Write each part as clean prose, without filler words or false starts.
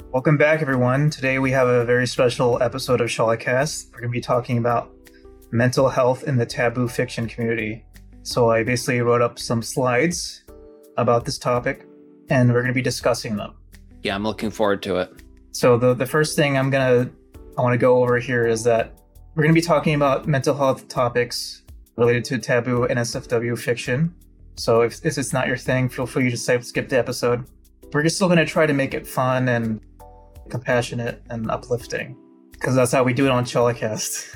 Welcome back, everyone. Today we have a very special episode of Shawcast. We're going to be talking about mental health in the taboo fiction community. So I basically wrote up some slides about this topic, and we're going to be discussing them. Yeah, I'm looking forward to it. So the first thing I want to go over here is that we're going to be talking about mental health topics related to taboo NSFW fiction. So if it's not your thing, feel free to skip the episode. We're just still going to try to make it fun and compassionate and uplifting, because that's how we do it on Chellicast.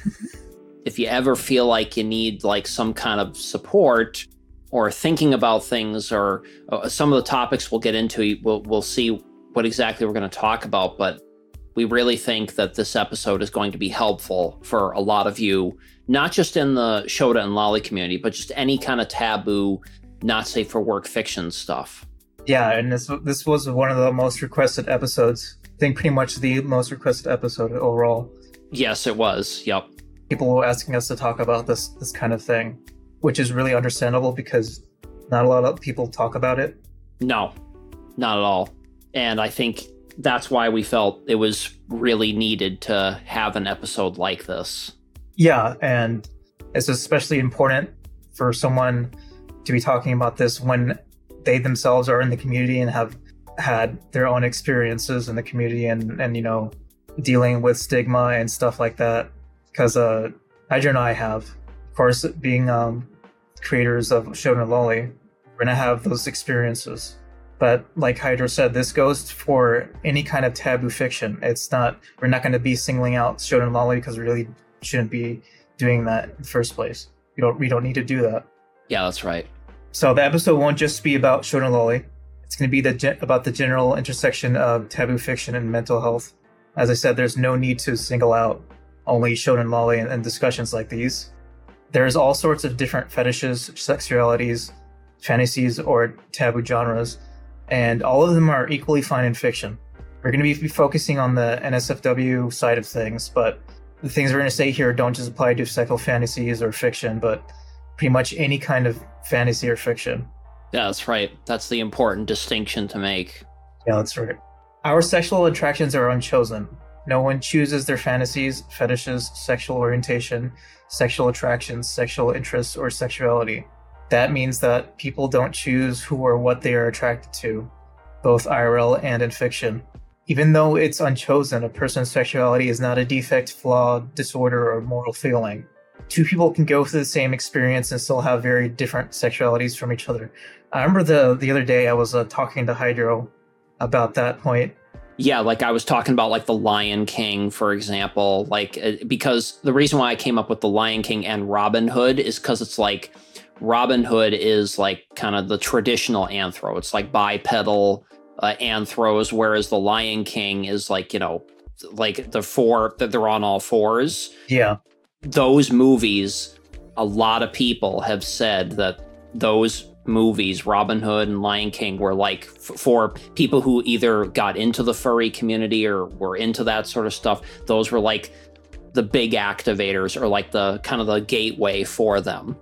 If you ever feel like you need like some kind of support or thinking about things or some of the topics we'll get into, we'll see what exactly we're going to talk about. But we really think that this episode is going to be helpful for a lot of you, not just in the Shota and Lolly community, but just any kind of taboo, not safe for work fiction stuff. Yeah, and this was one of the most requested episodes. I think pretty much the most requested episode overall. Yes, it was. Yep. People were asking us to talk about this kind of thing, which is really understandable because not a lot of people talk about it. No, not at all. And I think that's why we felt it was really needed to have an episode like this. Yeah, and it's especially important for someone to be talking about this when they themselves are in the community and have had their own experiences in the community and you know, dealing with stigma and stuff like that. Because Hydra and I have, of course, being creators of Shota and Lolly, we're gonna have those experiences. But like Hydra said, this goes for any kind of taboo fiction. We're not going to be singling out Shota and Lolly because we really shouldn't be doing that in the first place. We don't need to do that. Yeah, that's right. So the episode won't just be about Shota and Lolly. It's going to be about the general intersection of taboo fiction and mental health. As I said, there's no need to single out only Shota and Lolly in discussions like these. There's all sorts of different fetishes, sexualities, fantasies, or taboo genres, and all of them are equally fine in fiction. We're going to be focusing on the NSFW side of things, but the things we're going to say here don't just apply to sexual fantasies or fiction, but pretty much any kind of fantasy or fiction. Yeah, that's right. That's the important distinction to make. Yeah, that's right. Our sexual attractions are unchosen. No one chooses their fantasies, fetishes, sexual orientation, sexual attractions, sexual interests, or sexuality. That means that people don't choose who or what they are attracted to, both IRL and in fiction. Even though it's unchosen, a person's sexuality is not a defect, flaw, disorder, or moral failing. Two people can go through the same experience and still have very different sexualities from each other. I remember the other day I was talking to Hydro about that point. Yeah, like I was talking about like The Lion King, for example, because the reason why I came up with The Lion King and Robin Hood is because it's like Robin Hood is like kind of the traditional anthro. It's like bipedal anthros, whereas The Lion King is like, you know, like the four that they're on all fours. Yeah. Those movies, a lot of people have said that those movies, Robin Hood and Lion King, were like for people who either got into the furry community or were into that sort of stuff. Those were like the big activators or like the kind of the gateway for them.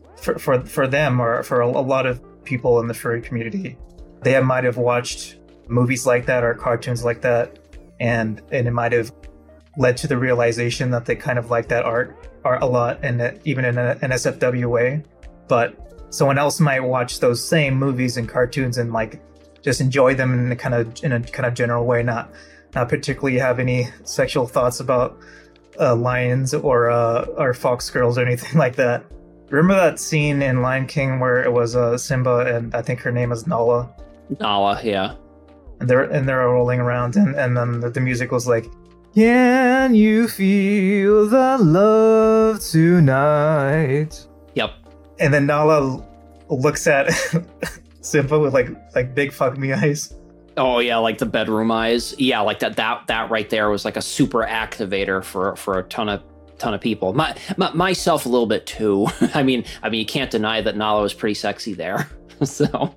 For them, or for a lot of people in the furry community, they might have watched movies like that or cartoons like that, and it might have led to the realization that they kind of like that art a lot, and even in an NSFW way. But someone else might watch those same movies and cartoons and like just enjoy them in a kind of general way, not particularly have any sexual thoughts about lions or fox girls or anything like that. Remember that scene in Lion King where it was Simba and I think her name is Nala? Nala, yeah. And they're rolling around and then the music was like, "Can you feel the love tonight?" Yep. And then Nala looks at Simba with like big fuck me eyes. Oh yeah, like the bedroom eyes. Yeah, like that right there was like a super activator for a ton of people. Myself a little bit too. I mean, you can't deny that Nala was pretty sexy there. So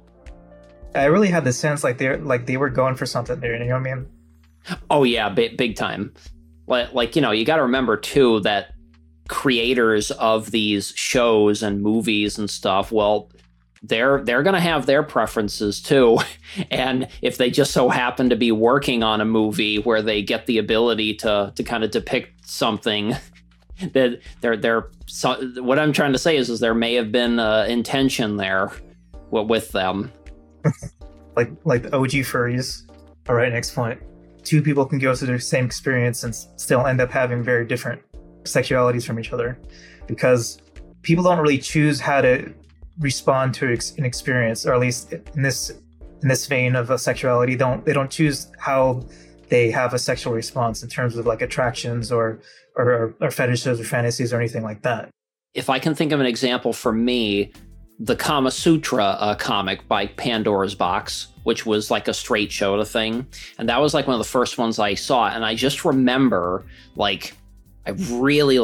I really had the sense like they were going for something there. You know what I mean? Oh yeah, big time. Like, you know, you got to remember too that creators of these shows and movies and stuff, well, they're going to have their preferences too. And if they just so happen to be working on a movie where they get the ability to kind of depict something, that what I'm trying to say is there may have been intention there with them. like the OG furries. All right, next point. Two people can go through the same experience and still end up having very different sexualities from each other, because people don't really choose how to respond to an experience, or at least in this vein of a sexuality, they don't choose how they have a sexual response in terms of like attractions or fetishes or fantasies or anything like that. If I can think of an example for me, the Kama Sutra comic by Pandora's Box, which was like a straight Shota thing. And that was like one of the first ones I saw. And I just remember like, I really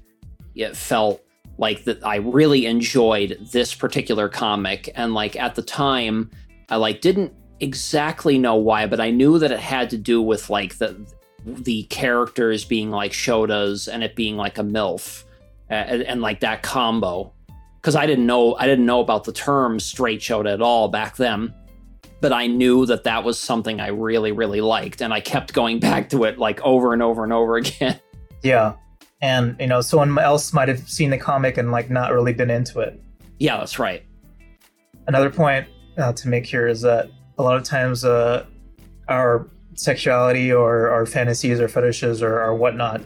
it felt like that I really enjoyed this particular comic. And like at the time, I like didn't exactly know why, but I knew that it had to do with like the characters being like Shotas and it being like a MILF and like that combo. Because I didn't know about the term straight Shota at all back then, but I knew that was something I really, really liked, and I kept going back to it like over and over and over again. Yeah, and someone else might have seen the comic and like not really been into it. Yeah, that's right. Another point to make here is that a lot of times our sexuality or our fantasies or fetishes or whatnot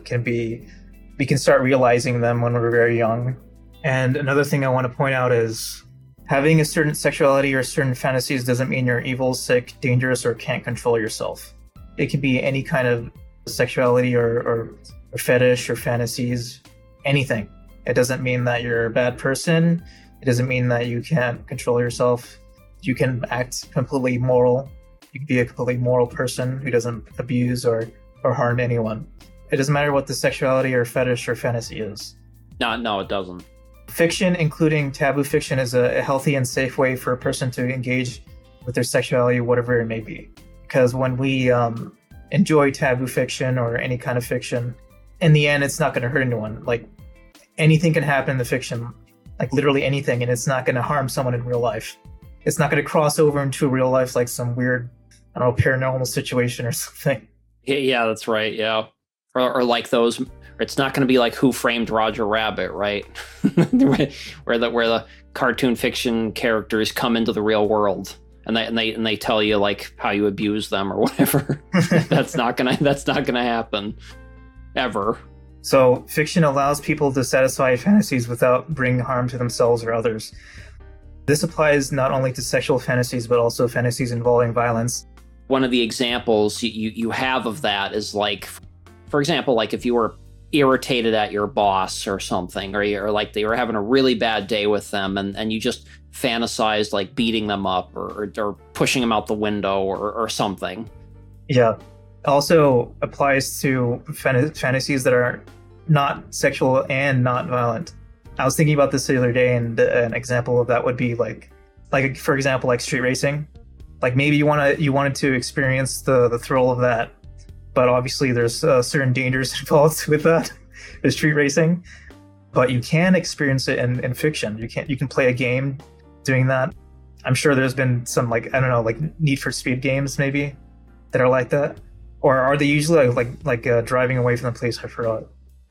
we can start realizing them when we're very young. And another thing I want to point out is having a certain sexuality or certain fantasies doesn't mean you're evil, sick, dangerous, or can't control yourself. It can be any kind of sexuality or fetish or fantasies, anything. It doesn't mean that you're a bad person. It doesn't mean that you can't control yourself. You can act completely moral. You can be a completely moral person who doesn't abuse or harm anyone. It doesn't matter what the sexuality or fetish or fantasy is. No, it doesn't. Fiction, including taboo fiction, is a healthy and safe way for a person to engage with their sexuality, whatever it may be. Because when we enjoy taboo fiction or any kind of fiction, in the end, it's not going to hurt anyone. Like, anything can happen in the fiction, like literally anything, and it's not going to harm someone in real life. It's not going to cross over into real life like some weird, I don't know, paranormal situation or something. Yeah, that's right, yeah. Or like those... It's not going to be like Who Framed Roger Rabbit, right? where the cartoon fiction characters come into the real world and they tell you like how you abuse them or whatever. That's not gonna happen ever. So fiction allows people to satisfy fantasies without bringing harm to themselves or others. This applies not only to sexual fantasies but also fantasies involving violence. One of the examples you have of that is like, for example, like if you were irritated at your boss or something, or like they were having a really bad day with them and you just fantasized like beating them up or pushing them out the window or something. Yeah. Also applies to fantasies that are not sexual and not violent. I was thinking about this the other day, and an example of that would be like for example, like street racing. Like maybe you wanted to experience the thrill of that, but obviously there's certain dangers involved with that, with street racing. But you can experience it in fiction. You can play a game doing that. I'm sure there's been some like, I don't know, like Need for Speed games maybe that are like that. Or are they usually like driving away from the police? I forgot.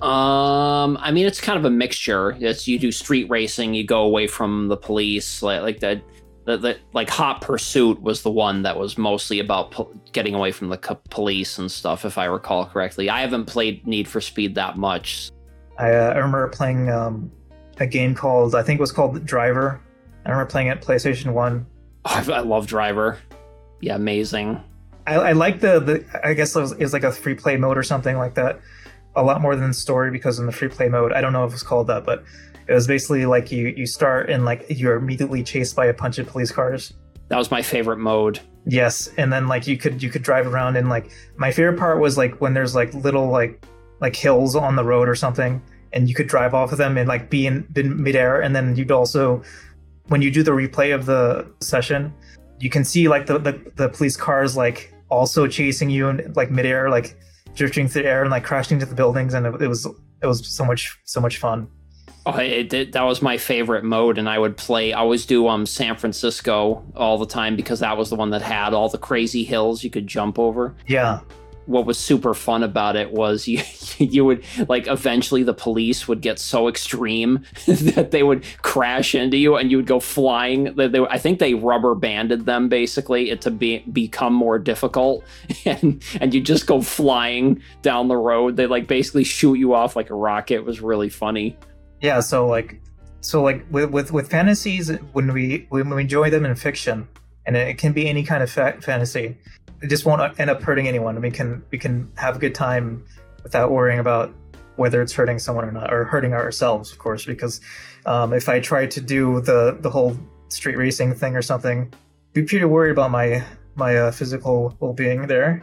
I mean, it's kind of a mixture. You do street racing, you go away from the police, like that. Like Hot Pursuit was the one that was mostly about getting away from the police and stuff, if I recall correctly. I haven't played Need for Speed that much. I remember playing a game called, I think it was called Driver. I remember playing it PlayStation 1. Oh, I love Driver. Yeah, amazing. I like the I guess it was like a free play mode or something like that. A lot more than story, because in the free play mode, I don't know if it's called that, but it was basically like you start and like you're immediately chased by a bunch of police cars. That was my favorite mode. Yes, and then like you could drive around, and like my favorite part was like when there's like little like hills on the road or something, and you could drive off of them and like be in midair, and then you'd also, when you do the replay of the session, you can see like the police cars like also chasing you in like midair, like drifting through the air and like crashing into the buildings, and it was so much fun. That was my favorite mode, and I would play. I always do San Francisco all the time because that was the one that had all the crazy hills you could jump over. Yeah. What was super fun about it was you would like eventually the police would get so extreme that they would crash into you and you would go flying. I think they rubber banded them basically to become more difficult, and you just go flying down the road. They like basically shoot you off like a rocket. It was really funny. Yeah, so with fantasies, when we enjoy them in fiction, and it can be any kind of fantasy, it just won't end up hurting anyone. We can have a good time without worrying about whether it's hurting someone or not, or hurting ourselves, of course. Because if I try to do the whole street racing thing or something, I'd be pretty worried about my physical well-being there.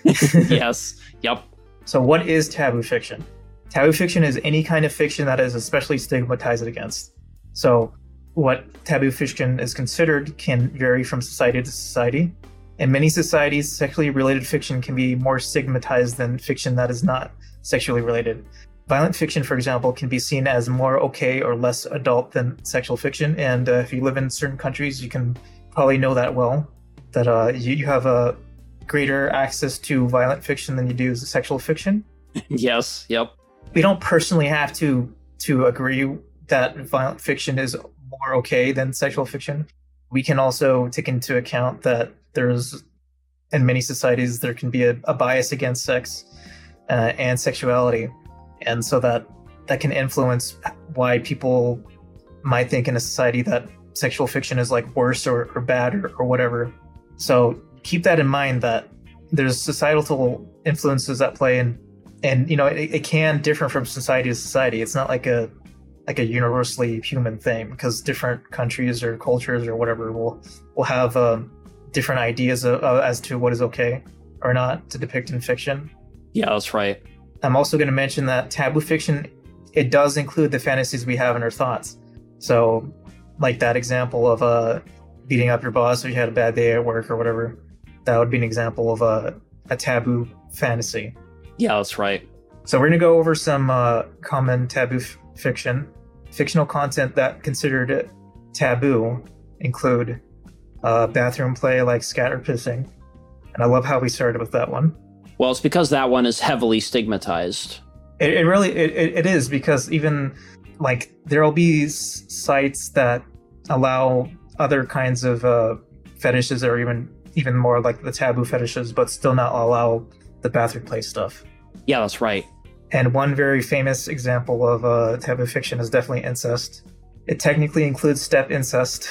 Yes. Yep. So what is taboo fiction? Taboo fiction is any kind of fiction that is especially stigmatized against. So what taboo fiction is considered can vary from society to society. In many societies, sexually related fiction can be more stigmatized than fiction that is not sexually related. Violent fiction, for example, can be seen as more okay or less adult than sexual fiction. And if you live in certain countries, you can probably know that well, that you have a greater access to violent fiction than you do sexual fiction. Yes. Yep. We don't personally have to agree that violent fiction is more okay than sexual fiction. We can also take into account that there's, in many societies, there can be a bias against sex and sexuality. And so that can influence why people might think in a society that sexual fiction is like worse or bad or whatever. So keep that in mind, that there's societal influences at play, and you know, it can differ from society to society. It's not like a universally human thing, because different countries or cultures or whatever will have different ideas as to what is okay or not to depict in fiction. Yeah, that's right. I'm also going to mention that taboo fiction, it does include the fantasies we have in our thoughts. So like that example of beating up your boss if you had a bad day at work or whatever, that would be an example of a taboo fantasy. Yeah, that's right. So we're going to go over some common taboo fiction. Fictional content that considered taboo include bathroom play like scat or pissing. And I love how we started with that one. Well, it's because that one is heavily stigmatized. It really is, because even like there'll be sites that allow other kinds of fetishes, or even more like the taboo fetishes, but still not allow the bathroom play stuff. Yeah, that's right. And one very famous example of taboo fiction is definitely incest. It technically includes step incest,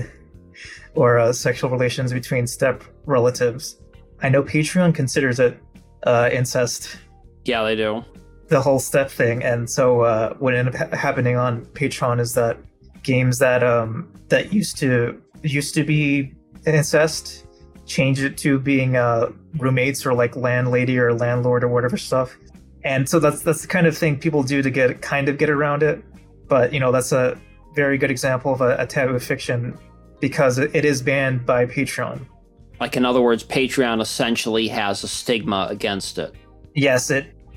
or sexual relations between step relatives. I know Patreon considers it incest. Yeah, they do. The whole step thing. And so what ended up happening on Patreon is that games that that used to be incest, change it to being roommates or like landlady or landlord or whatever stuff. And so that's the kind of thing people do to get around it. But you know, that's a very good example of a taboo fiction, because it is banned by Patreon. Like, in other words, Patreon essentially has a stigma against it. Yes,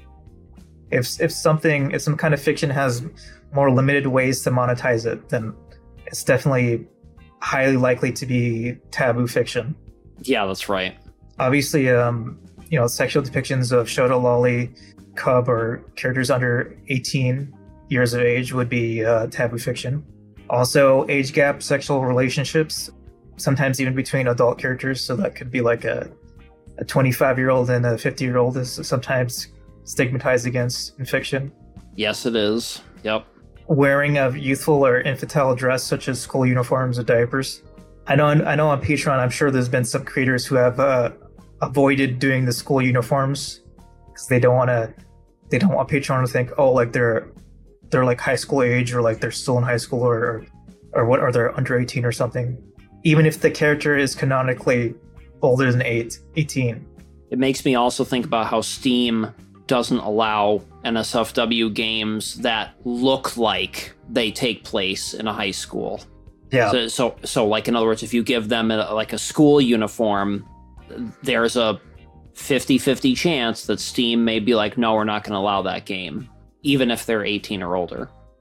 if some kind of fiction has more limited ways to monetize it, then it's definitely highly likely to be taboo fiction. Yeah, that's right. Obviously, sexual depictions of Shota, Lolly, Cub, or characters under 18 years of age would be taboo fiction. Also, age gap sexual relationships, sometimes even between adult characters. So that could be like a 25-year-old and a 50-year-old is sometimes stigmatized against in fiction. Yes, it is. Yep. Wearing of youthful or infantile dress, such as school uniforms or diapers. I know on Patreon, I'm sure there's been some creators who have avoided doing the school uniforms because they don't want Patreon to think, oh, like they're like high school age, or like they're still in high school, or what, are they under 18 or something, even if the character is canonically older than 18. It makes me also think about how Steam doesn't allow NSFW games that look like they take place in a high school. Yeah. So like, in other words, if you give them a school uniform, there's a 50-50 chance that Steam may be like, no, we're not going to allow that game, even if they're 18 or older.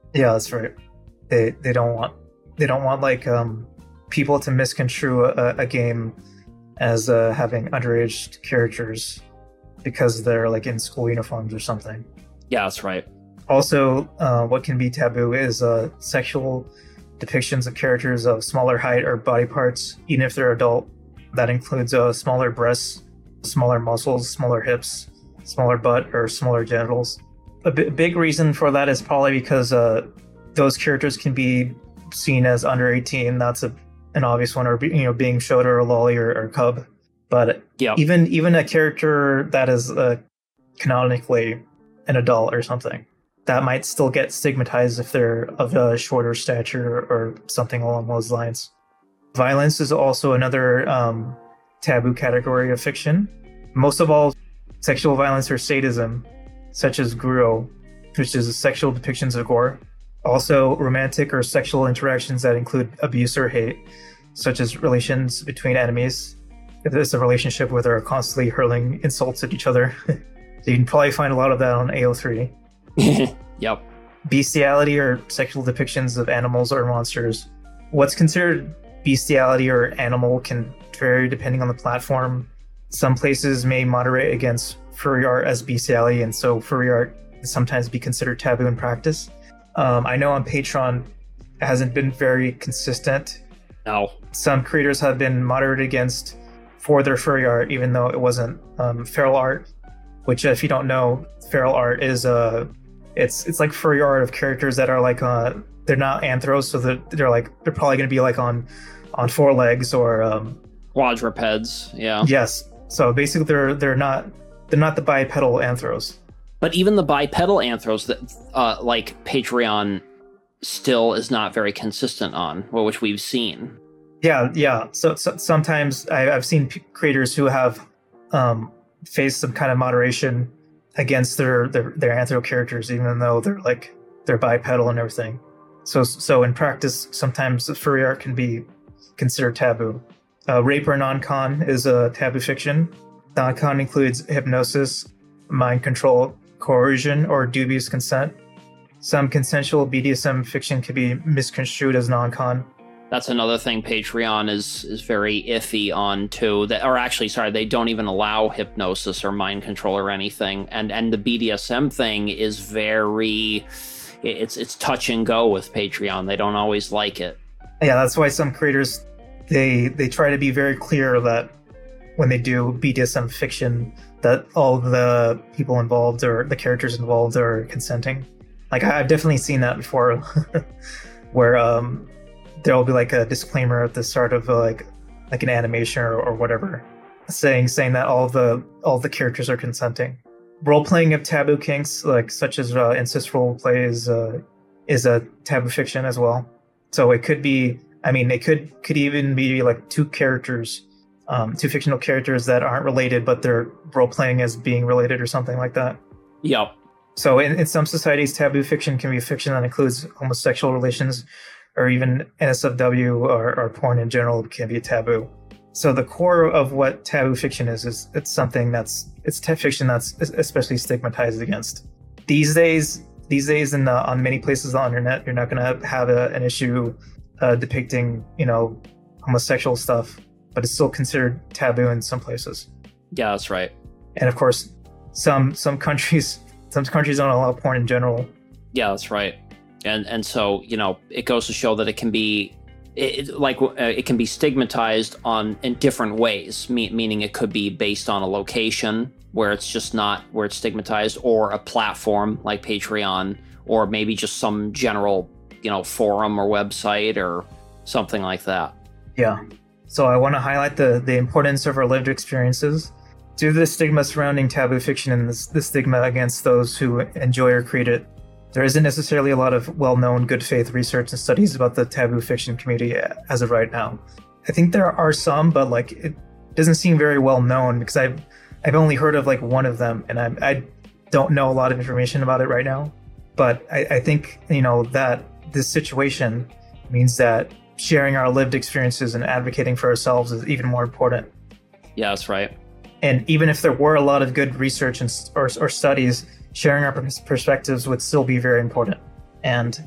Yeah, that's right. They don't want like people to misconstrue a game as having underage characters because they're like in school uniforms or something. Yeah, that's right. Also, what can be taboo is sexual depictions of characters of smaller height or body parts, even if they're adult. That includes smaller breasts, smaller muscles, smaller hips, smaller butt, or smaller genitals. A big reason for that is probably because those characters can be seen as under 18. That's an obvious one, or being showed or a lolly or cub. But Yep. even a character that is canonically an adult or something, that might still get stigmatized if they're of a shorter stature or something along those lines. Violence is also another taboo category of fiction. Most of all, sexual violence or sadism, such as Guro, which is sexual depictions of gore. Also, romantic or sexual interactions that include abuse or hate, such as relations between enemies. If it's a relationship where they're constantly hurling insults at each other. So you can probably find a lot of that on AO3. Yep. Bestiality or sexual depictions of animals or monsters. What's considered bestiality or animal can vary depending on the platform. Some places may moderate against furry art as bestiality, and so furry art can sometimes be considered taboo in practice. I know on Patreon it hasn't been very consistent. No. Some creators have been moderated against for their furry art, even though it wasn't feral art. Which, if you don't know, feral art is it's like furry art of characters that are like they're not anthros, so they're probably going to be like on four legs or quadrupeds. Yeah. Yes. So basically, they're not the bipedal anthros. But even the bipedal anthros that like Patreon still is not very consistent on, which we've seen. Yeah. So sometimes I've seen creators who have faced some kind of moderation against their anthro characters, even though they're bipedal and everything. So in practice, sometimes furry art can be considered taboo. Rape or non-con is a taboo fiction. Non-con includes hypnosis, mind control, coercion, or dubious consent. Some consensual BDSM fiction can be misconstrued as non-con. That's another thing Patreon is very iffy on too. They don't even allow hypnosis or mind control or anything. And the BDSM thing is it's touch and go with Patreon. They don't always like it. Yeah, that's why some creators they try to be very clear that when they do BDSM fiction, that all the people involved or the characters involved are consenting. Like I've definitely seen that before, where there'll be like a disclaimer at the start of like an animation or whatever, saying that all the characters are consenting. Role playing of taboo kinks, like such as incest role play, is a taboo fiction as well. So it could be, it could even be like two fictional characters that aren't related, but they're role playing as being related or something like that. Yep. So in some societies, taboo fiction can be fiction that includes homosexual relations, or even NSFW or porn in general can be a taboo. So the core of what taboo fiction is it's something it's fiction that's especially stigmatized against. These days on many places on the internet, you're not going to have an issue depicting, homosexual stuff, but it's still considered taboo in some places. Yeah, that's right. And of course, some countries don't allow porn in general. Yeah, that's right. And so, it goes to show that it can be it can be stigmatized in different ways, meaning it could be based on a location where it's just not where it's stigmatized, or a platform like Patreon, or maybe just some general, forum or website or something like that. Yeah. So I want to highlight the importance of our lived experiences. Due to the stigma surrounding taboo fiction and the stigma against those who enjoy or create it, there isn't necessarily a lot of well-known good faith research and studies about the taboo fiction community as of right now. I think there are some, but it doesn't seem very well known because I've only heard of one of them, and I don't know a lot of information about it right now. But I think that this situation means that sharing our lived experiences and advocating for ourselves is even more important. Yeah, that's right. And even if there were a lot of good research or studies, sharing our perspectives would still be very important. And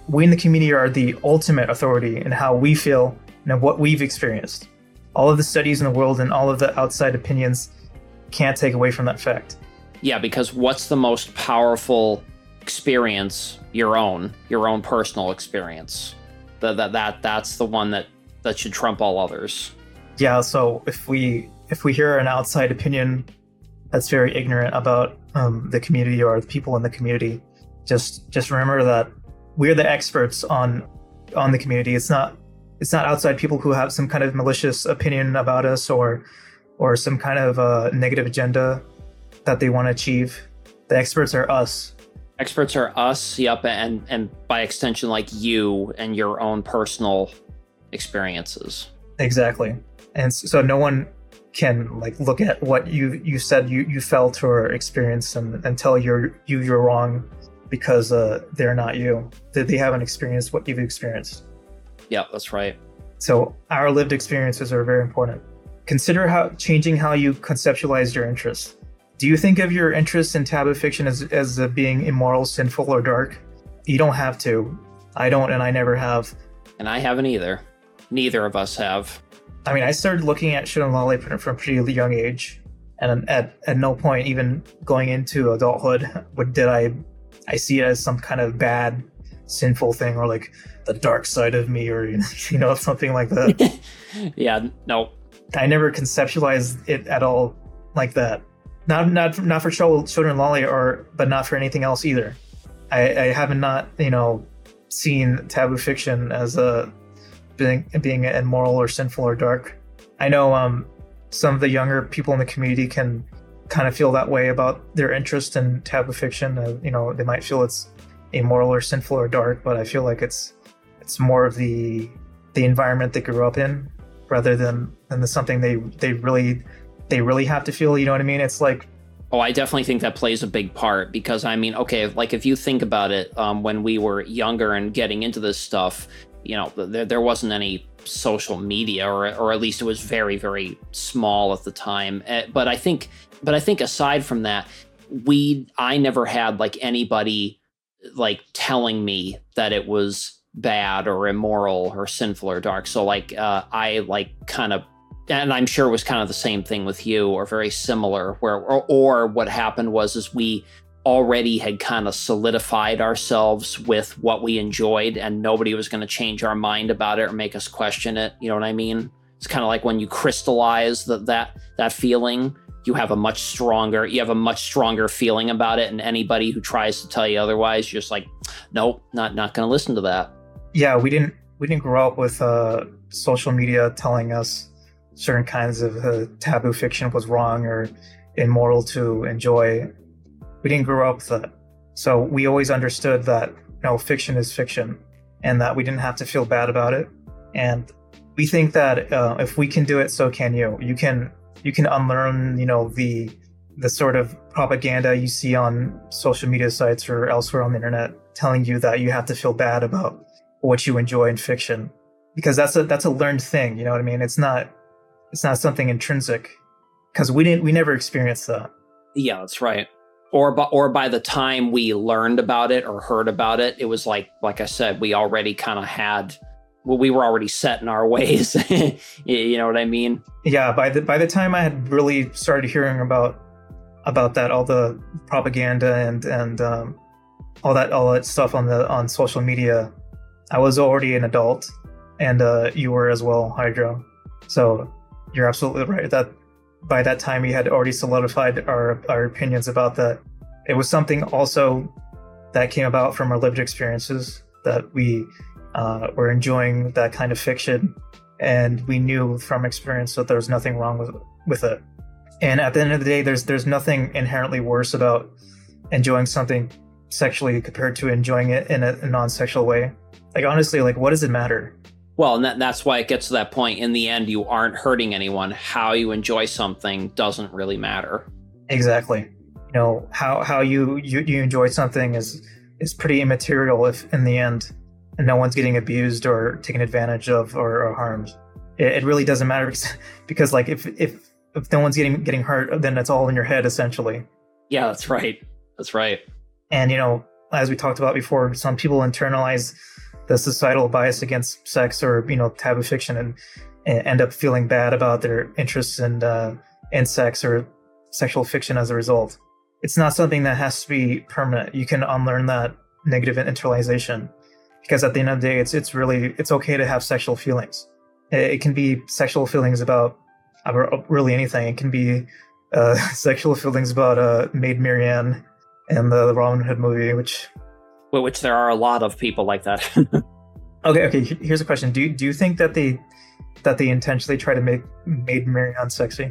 we in the community are the ultimate authority in how we feel and what we've experienced. All of the studies in the world and all of the outside opinions can't take away from that fact. Yeah, because what's the most powerful experience? Your own personal experience. That's the one that should trump all others. Yeah, so if we hear an outside opinion that's very ignorant about the community or the people in the community, just remember that we're the experts on the community. It's not outside people who have some kind of malicious opinion about us or some kind of negative agenda that they want to achieve. The experts are us. Experts are us, yep, and by extension, like you and your own personal experiences. Exactly. And so no one can like look at what you said you felt or experienced and tell you're wrong because they're not you. They haven't experienced what you've experienced. Yeah, that's right. So our lived experiences are very important. Consider changing how you conceptualize your interests. Do you think of your interests in taboo fiction as being immoral, sinful, or dark? You don't have to. I don't, and I never have. And I haven't either. Neither of us have. I mean, I started looking at Shonen Lolly from a pretty young age, and at no point, even going into adulthood, did I see it as some kind of bad, sinful thing, or like the dark side of me, or something like that. Yeah, no. I never conceptualized it at all like that. Not for Shonen Lolly, but not for anything else either. I haven't seen taboo fiction as being immoral or sinful or dark. I know some of the younger people in the community can kind of feel that way about their interest in taboo fiction. They might feel it's immoral or sinful or dark, but I feel like it's more of the environment they grew up in rather than something they really have to feel. You know what I mean? It's like, oh, I definitely think that plays a big part because I mean, okay, like if you think about it, when we were younger and getting into this stuff, there wasn't any social media, or at least it was very, very small at the time. But I think aside from that, I never had like anybody like telling me that it was bad or immoral or sinful or dark. So like I like kind of, and I'm sure it was kind of the same thing with you or very similar, where or what happened was we already had kind of solidified ourselves with what we enjoyed, and nobody was going to change our mind about it or make us question it. You know what I mean? It's kind of like when you crystallize that feeling, you have a much stronger feeling about it, and anybody who tries to tell you otherwise, you're just like, nope, not going to listen to that. Yeah, we didn't grow up with social media telling us certain kinds of taboo fiction was wrong or immoral to enjoy. We didn't grow up with that. So we always understood that fiction is fiction and that we didn't have to feel bad about it. And we think that if we can do it, so can you. You can unlearn, the sort of propaganda you see on social media sites or elsewhere on the internet telling you that you have to feel bad about what you enjoy in fiction, because that's a learned thing. You know what I mean? It's not something intrinsic, because we never experienced that. Yeah, that's right. Or by the time we learned about it or heard about it, it was like I said, we already kind of we were already set in our ways. You know what I mean? Yeah. By the time I had really started hearing about that, all the propaganda and all that stuff on social media, I was already an adult, and you were as well, Hydro. So you're absolutely right that by that time we had already solidified our opinions about that. It was something also that came about from our lived experiences, that we were enjoying that kind of fiction, and we knew from experience that there was nothing wrong with it. And at the end of the day, there's nothing inherently worse about enjoying something sexually compared to enjoying it in a non-sexual way. Like, honestly, like, what does it matter? Well, and that's why it gets to that point. In the end, you aren't hurting anyone. How you enjoy something doesn't really matter. Exactly. How you enjoy something is pretty immaterial if in the end no one's getting abused or taken advantage of or harmed. It really doesn't matter because like if no one's getting hurt, then it's all in your head essentially. Yeah, that's right. That's right. And as we talked about before, some people internalize the societal bias against sex or taboo fiction and end up feeling bad about their interests in sex or sexual fiction as a result. It's not something that has to be permanent. You can unlearn that negative internalization, because at the end of the day, it's okay to have sexual feelings. It can be sexual feelings about really anything. It can be sexual feelings about Maid Marian and the Robin Hood movie, which there are a lot of people like that. Okay. Here's a question: Do you think that they intentionally try to make Maid Marian sexy?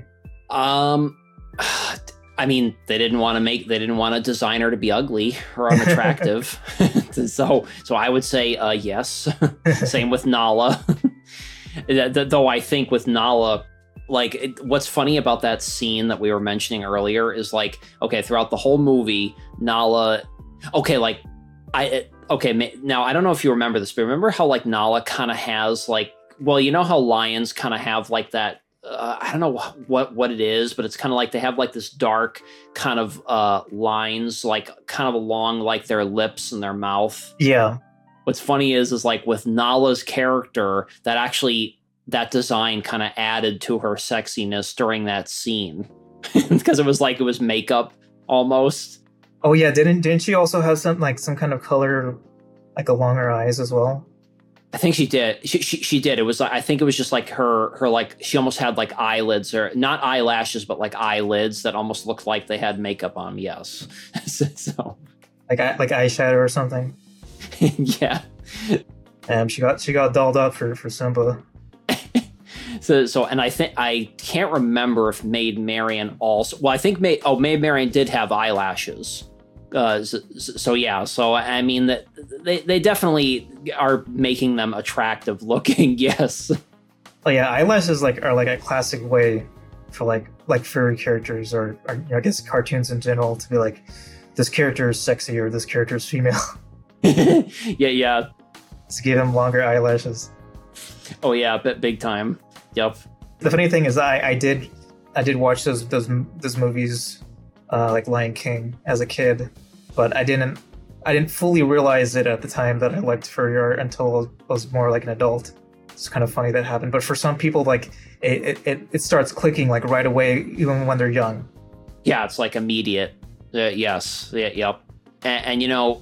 I mean, they didn't want a designer to be ugly or unattractive. so I would say yes. Same with Nala. Though I think with Nala, like, what's funny about that scene that we were mentioning earlier is, like, okay, throughout the whole movie, Nala, now I don't know if you remember this, but remember how, like, Nala kind of has, like, well, you know how lions kind of have, like, that, I don't know what it is, but it's kind of like they have, like, this dark kind of lines, like, kind of along, like, their lips and their mouth. Yeah. What's funny is like, with Nala's character, that design kind of added to her sexiness during that scene, because it was makeup almost. Oh yeah, didn't she also have some kind of color, like, along her eyes as well? I think she did. She did. It was, I think it was just like her like, she almost had, like, eyelids, or not eyelashes, but, like, eyelids that almost looked like they had makeup on. Yes. So like eyeshadow or something. Yeah. She got dolled up for Simba. So and I can't remember if Maid Marian also. Well, I think Maid Marian did have eyelashes. So yeah. So I mean, that they definitely are making them attractive looking. Yes. Oh yeah, eyelashes are like a classic way for like furry characters or I guess cartoons in general to be like, this character is sexy or this character is female. Yeah. To give him longer eyelashes. Oh yeah, big time. Yep. The funny thing is, I did watch those movies, like Lion King, as a kid, but I didn't fully realize it at the time that I liked furry art until I was more like an adult. It's kind of funny that happened, but for some people, like, it starts clicking, like, right away, even when they're young. Yeah, it's like immediate. Yes. Yep. And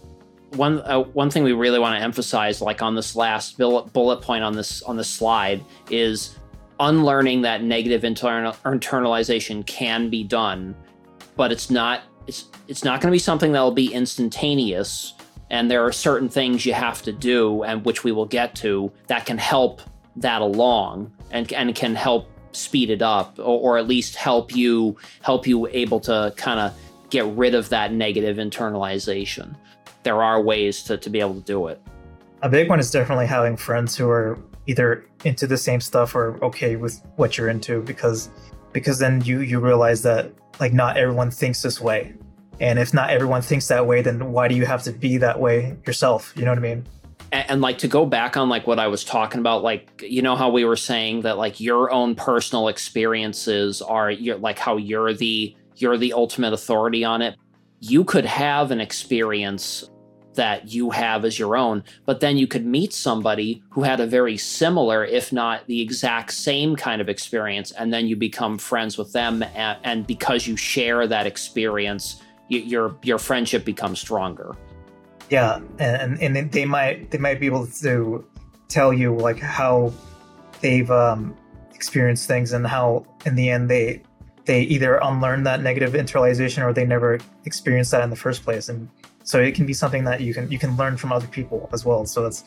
one thing we really want to emphasize, like, on this last bullet point on this slide, is unlearning that negative internalization can be done, but it's not going to be something that will be instantaneous. And there are certain things you have to do, and which we will get to, that can help that along and can help speed it up, or at least help you able to kind of get rid of that negative internalization. There are ways to be able to do it. A big one is definitely having friends who are either into the same stuff or okay with what you're into, because then you realize that, like, not everyone thinks this way. And if not everyone thinks that way, then why do you have to be that way yourself? You know what I mean? And like, to go back on, like, what I was talking about, like, you know how we were saying that, like, your own personal experiences are how you're the ultimate authority on it. You could have an experience that you have as your own, but then you could meet somebody who had a very similar, if not the exact same kind of experience, and then you become friends with them, and because you share that experience, your friendship becomes stronger. Yeah, and they might be able to tell you, like, how they've experienced things and how in the end they either unlearn that negative internalization or they never experienced that in the first place. And so it can be something that you can learn from other people as well. So it's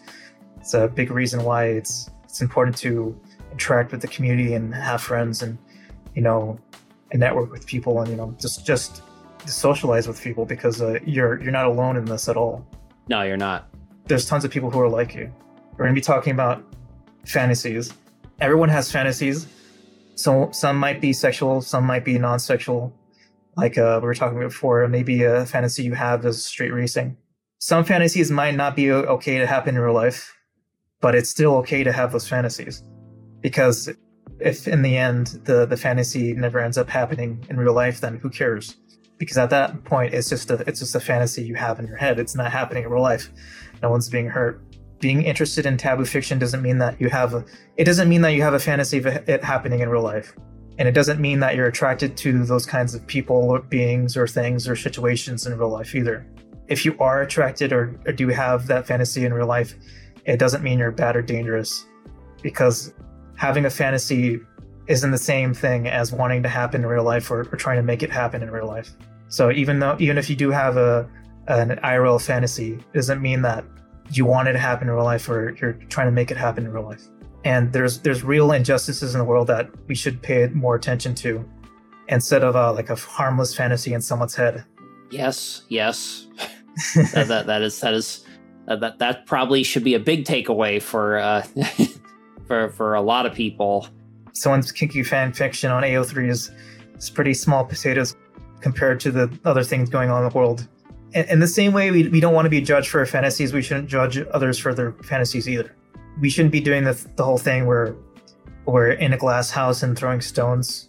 a big reason why it's important to interact with the community and have friends and and network with people and just socialize with people, because you're not alone in this at all. No, you're not. There's tons of people who are like you. We're going to be talking about fantasies. Everyone has fantasies. So some might be sexual, some might be non-sexual. Like we were talking about before, maybe a fantasy you have is street racing. Some fantasies might not be okay to happen in real life, but it's still okay to have those fantasies. Because if in the end the fantasy never ends up happening in real life, then who cares? Because at that point, it's just a fantasy you have in your head. It's not happening in real life. No one's being hurt. being interested in taboo fiction doesn't mean that you have a fantasy of it happening in real life. And it doesn't mean that you're attracted to those kinds of people or beings or things or situations in real life either. If you are attracted or do have that fantasy in real life, it doesn't mean you're bad or dangerous, because having a fantasy isn't the same thing as wanting to happen in real life or trying to make it happen in real life. So even if you do have an IRL fantasy, it doesn't mean that you want it to happen in real life or you're trying to make it happen in real life. And there's real injustices in the world that we should pay more attention to, instead of like a harmless fantasy in someone's head. Yes. that probably should be a big takeaway for for a lot of people. Someone's kinky fan fiction on AO3 is pretty small potatoes compared to the other things going on in the world. In the same way, we don't want to be judged for our fantasies. We shouldn't judge others for their fantasies either. We shouldn't be doing the whole thing where we're in a glass house and throwing stones.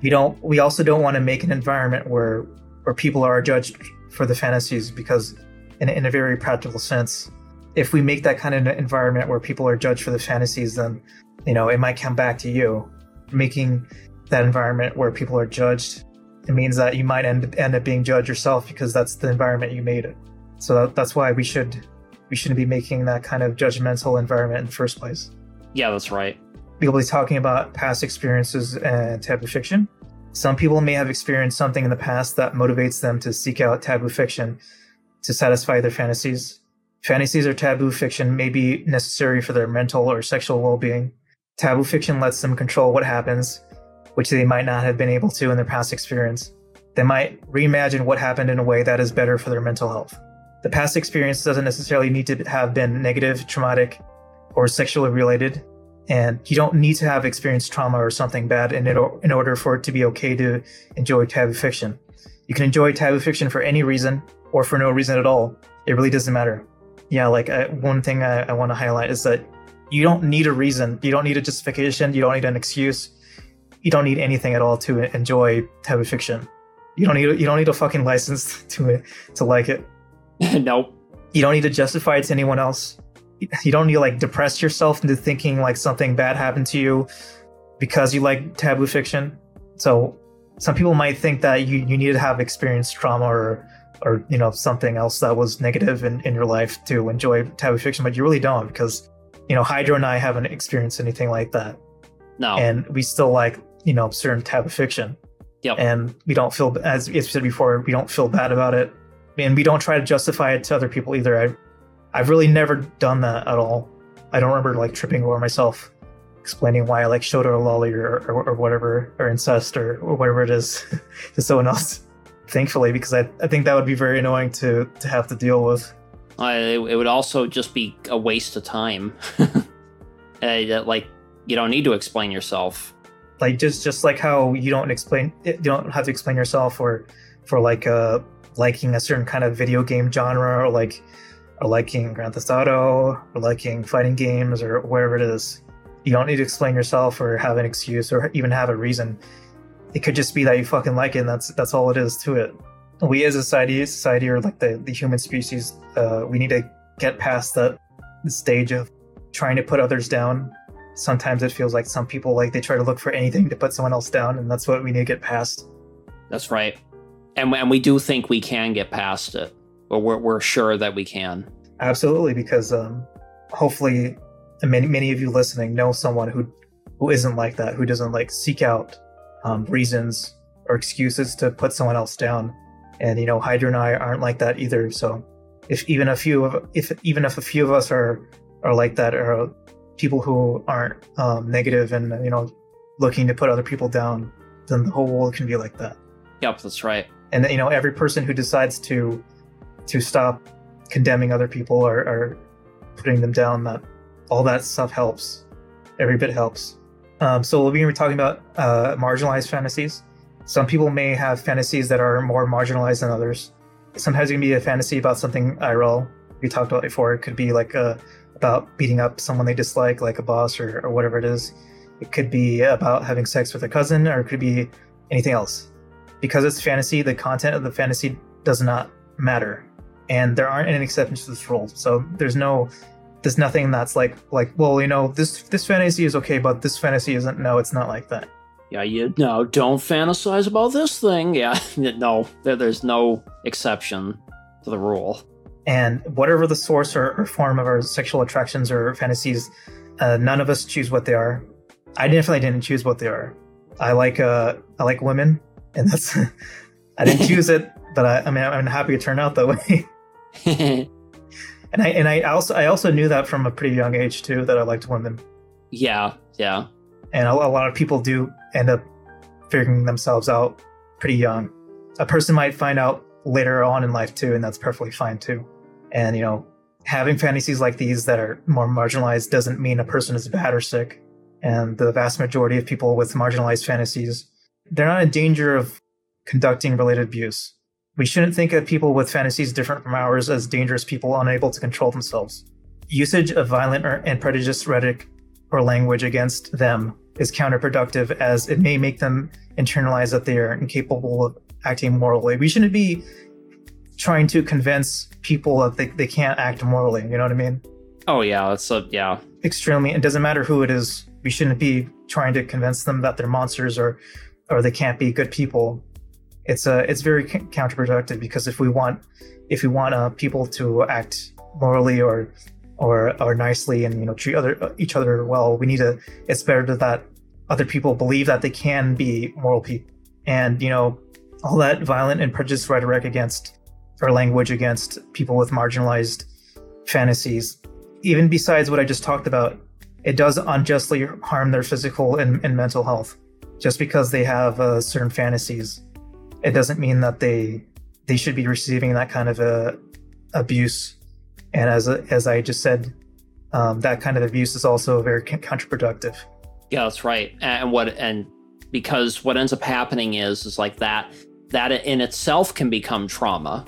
We also don't want to make an environment where people are judged for the fantasies, because in a very practical sense, if we make that kind of environment where people are judged for the fantasies, then it might come back to you. Making that environment where people are judged, it means that you might end up being judged yourself, because that's the environment you made it. So that's why we shouldn't be making that kind of judgmental environment in the first place. Yeah, that's right. We'll be talking about past experiences and taboo fiction. Some people may have experienced something in the past that motivates them to seek out taboo fiction to satisfy their fantasies. Fantasies or taboo fiction may be necessary for their mental or sexual well-being. Taboo fiction lets them control what happens, which they might not have been able to in their past experience. They might reimagine what happened in a way that is better for their mental health. The past experience doesn't necessarily need to have been negative, traumatic, or sexually related, and you don't need to have experienced trauma or something bad in order for it to be okay to enjoy taboo fiction. You can enjoy taboo fiction for any reason or for no reason at all. It really doesn't matter. Yeah, one thing I want to highlight is that you don't need a reason. You don't need a justification. You don't need an excuse. You don't need anything at all to enjoy taboo fiction. You don't need a fucking license to like it. Nope. You don't need to justify it to anyone else. You don't need to depress yourself into thinking something bad happened to you because you like taboo fiction. So some people might think that you need to have experienced trauma or something else that was negative in your life to enjoy taboo fiction, but you really don't, because Hydro and I haven't experienced anything like that. No. And we still like certain taboo fiction. Yep. And we don't feel, as you said before, we don't feel bad about it. And we don't try to justify it to other people either. I've really never done that at all. I don't remember tripping over myself, explaining why I like Shota or lolly or whatever, or incest or whatever it is to someone else. Thankfully, because I think that would be very annoying to have to deal with. It would also just be a waste of time. You don't need to explain yourself. Just like how you don't have to explain yourself for liking a certain kind of video game genre, or liking Grand Theft Auto, or liking fighting games, or wherever it is. You don't need to explain yourself or have an excuse or even have a reason. It could just be that you fucking like it, and that's all it is to it. We as a society or the human species, we need to get past the stage of trying to put others down. Sometimes it feels like some people they try to look for anything to put someone else down, and that's what we need to get past. That's right. And we do think we can get past it, but we're sure that we can. Absolutely, because hopefully many of you listening know someone who isn't like that, who doesn't seek out reasons or excuses to put someone else down. And Hydra and I aren't like that either. So if a few of us are like that, or people who aren't negative and looking to put other people down, then the whole world can be like that. Yep, that's right. And every person who decides to stop condemning other people or putting them down, that all that stuff helps. Every bit helps. So we'll be talking about marginalized fantasies. Some people may have fantasies that are more marginalized than others. Sometimes it can be a fantasy about something IRL. We talked about before. It could be about beating up someone they dislike, like a boss or whatever it is. It could be about having sex with a cousin, or it could be anything else. Because it's fantasy, the content of the fantasy does not matter. And there aren't any exceptions to this rule. So there's no There's nothing that's like, well, this fantasy is okay, but this fantasy isn't. No, it's not like that. Yeah, don't fantasize about this thing. Yeah, no, there's no exception to the rule. And whatever the source or form of our sexual attractions or fantasies, none of us choose what they are. I definitely didn't choose what they are. I like women, and that's I didn't choose it, but I'm happy it turned out that way. and I also knew that from a pretty young age too, that I liked women. Yeah. And a lot of people do end up figuring themselves out pretty young. A person might find out later on in life too, and that's perfectly fine too. And having fantasies like these that are more marginalized doesn't mean a person is bad or sick. And the vast majority of people with marginalized fantasies, they're not in danger of conducting related abuse. We shouldn't think of people with fantasies different from ours as dangerous people unable to control themselves. Usage of violent and prejudiced rhetoric or language against them is counterproductive, as it may make them internalize that they are incapable of acting morally. We shouldn't be trying to convince people that they can't act morally. You know what I mean? Oh yeah, yeah. Extremely. It doesn't matter who it is. We shouldn't be trying to convince them that they're monsters or they can't be good people. It's very counterproductive, because if we want people to act morally or nicely and treat each other well, it's better that other people believe that they can be moral people. And all that violent and prejudiced rhetoric against or language against people with marginalized fantasies, even besides what I just talked about, it does unjustly harm their physical and mental health. Just because they have certain fantasies, it doesn't mean that they should be receiving that kind of abuse. And as I just said, that kind of abuse is also very counterproductive. Yeah, that's right. And because what ends up happening is like that in itself can become trauma.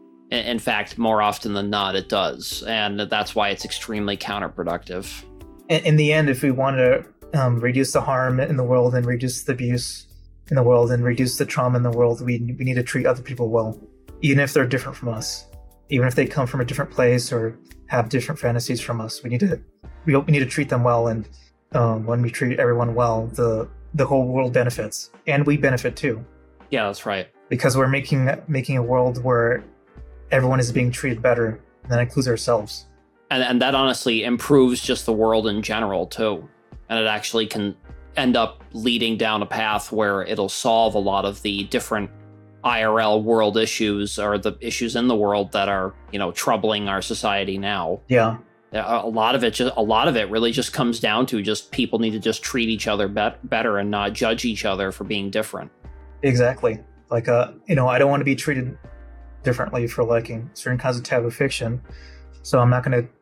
In fact, more often than not, it does. And that's why it's extremely counterproductive. In the end, if we want to reduce the harm in the world and reduce the abuse in the world and reduce the trauma in the world, we need to treat other people well, even if they're different from us, even if they come from a different place or have different fantasies from us. We need to treat them well. And when we treat everyone well, the whole world benefits, and we benefit too. Yeah, that's right. Because we're making a world where everyone is being treated better, and that includes ourselves. And that honestly improves just the world in general too. And it actually can end up leading down a path where it'll solve a lot of the different IRL world issues, or the issues in the world that are, troubling our society now. Yeah. A lot of it really just comes down to just people need to just treat each other better and not judge each other for being different. Exactly. Like, I don't want to be treated differently for liking certain kinds of taboo fiction. So I'm not going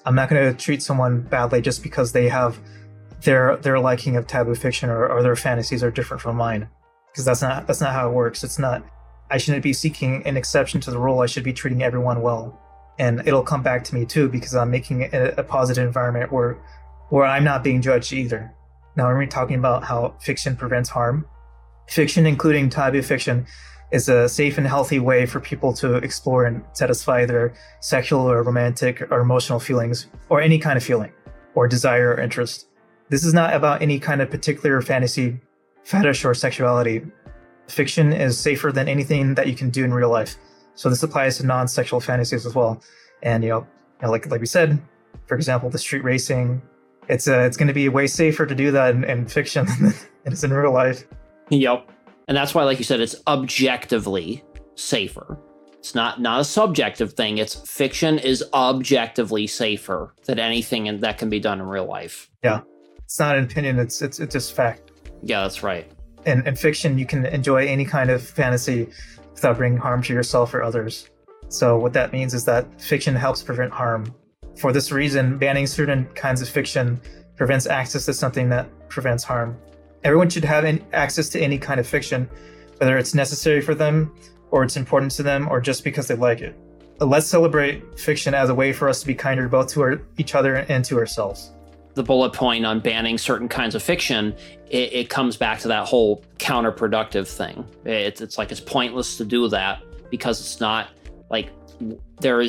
to treat someone badly just because they have their liking of taboo fiction or their fantasies are different from mine. Because that's not how it works. It's not. I shouldn't be seeking an exception to the rule. I should be treating everyone well. And it'll come back to me too, because I'm making a positive environment where I'm not being judged either. Now, when we're talking about how fiction prevents harm, fiction, including taboo fiction, is a safe and healthy way for people to explore and satisfy their sexual or romantic or emotional feelings, or any kind of feeling or desire or interest. This is not about any kind of particular fantasy, fetish, or sexuality. Fiction is safer than anything that you can do in real life. So this applies to non-sexual fantasies as well. And like we said, for example, the street racing, it's going to be way safer to do that in fiction than it is in real life. Yep. And that's why, like you said, it's objectively safer. It's not a subjective thing. It's fiction is objectively safer than anything that can be done in real life. Yeah. It's not an opinion. It's just fact. Yeah, that's right. In fiction, you can enjoy any kind of fantasy without bringing harm to yourself or others. So what that means is that fiction helps prevent harm. For this reason, banning certain kinds of fiction prevents access to something that prevents harm. Everyone should have access to any kind of fiction, whether it's necessary for them, or it's important to them, or just because they like it. Let's celebrate fiction as a way for us to be kinder both to each other and to ourselves. The bullet point on banning certain kinds of fiction, it comes back to that whole counterproductive thing. It's like it's pointless to do that, because it's not like there is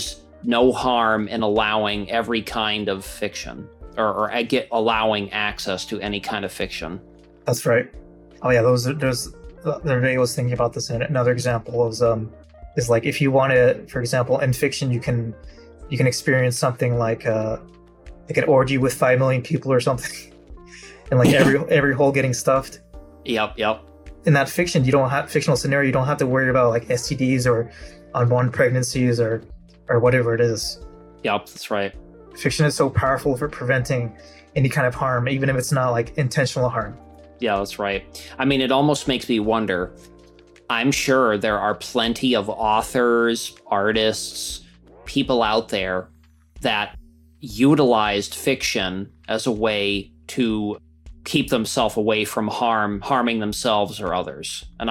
no harm in allowing every kind of fiction or allowing access to any kind of fiction. That's right. Oh yeah, the other day I was thinking about this, and another example is like if you want to, for example, in fiction you can experience something like an orgy with 5 million people or something, and like every hole getting stuffed. Yep. In that fictional scenario, you don't have to worry about like STDs or unwanted pregnancies or whatever it is. Yep, that's right. Fiction is so powerful for preventing any kind of harm, even if it's not like intentional harm. Yeah, that's right. I mean, it almost makes me wonder. I'm sure there are plenty of authors, artists, people out there that utilized fiction as a way to keep themselves away from harming themselves or others. And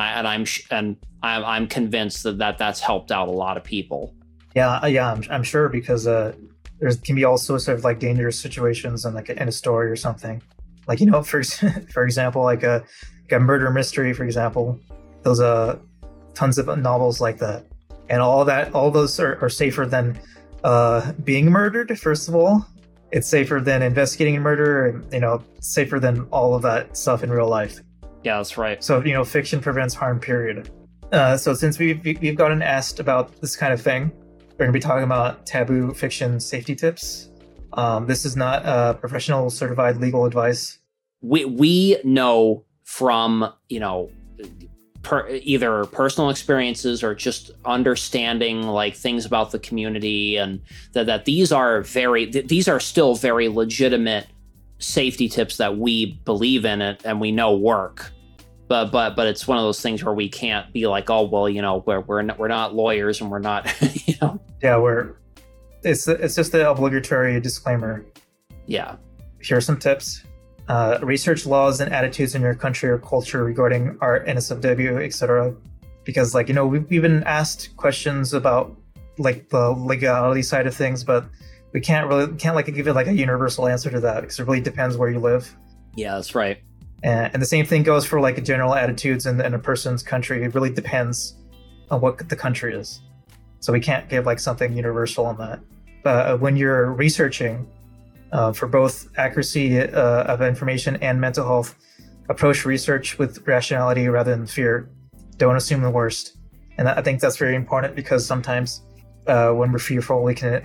I'm convinced that that's helped out a lot of people. Yeah, I'm sure, because there can be all sorts of like dangerous situations in a story or something. Like, you know, for example, like a murder mystery, for example. Those tons of novels like that, and all those are safer than being murdered. First of all, it's safer than investigating a murder, and, you know, safer than all of that stuff in real life. Yeah, that's right. So, you know, fiction prevents harm, period. So since we've gotten asked about this kind of thing, we're going to be talking about taboo fiction safety tips. This is not professional certified legal advice. We know from, you know, either personal experiences or just understanding like things about the community, and that these are still very legitimate safety tips that we believe in it and we know work. But it's one of those things where we can't be like, oh well, you know, we're not lawyers and we're not, you know. Yeah, it's just the obligatory disclaimer. Yeah. Here are some tips. Research laws and attitudes in your country or culture regarding art, NSFW, etc. Because, like, you know, we've been asked questions about like the legality side of things, but we can't like give it like a universal answer to that, because it really depends where you live. Yeah, that's right. And the same thing goes for like general attitudes in a person's country. It really depends on what the country is. So we can't give like something universal on that. When you're researching, for both accuracy of information and mental health, approach research with rationality rather than fear. Don't assume the worst. And I think that's very important, because sometimes when we're fearful, we can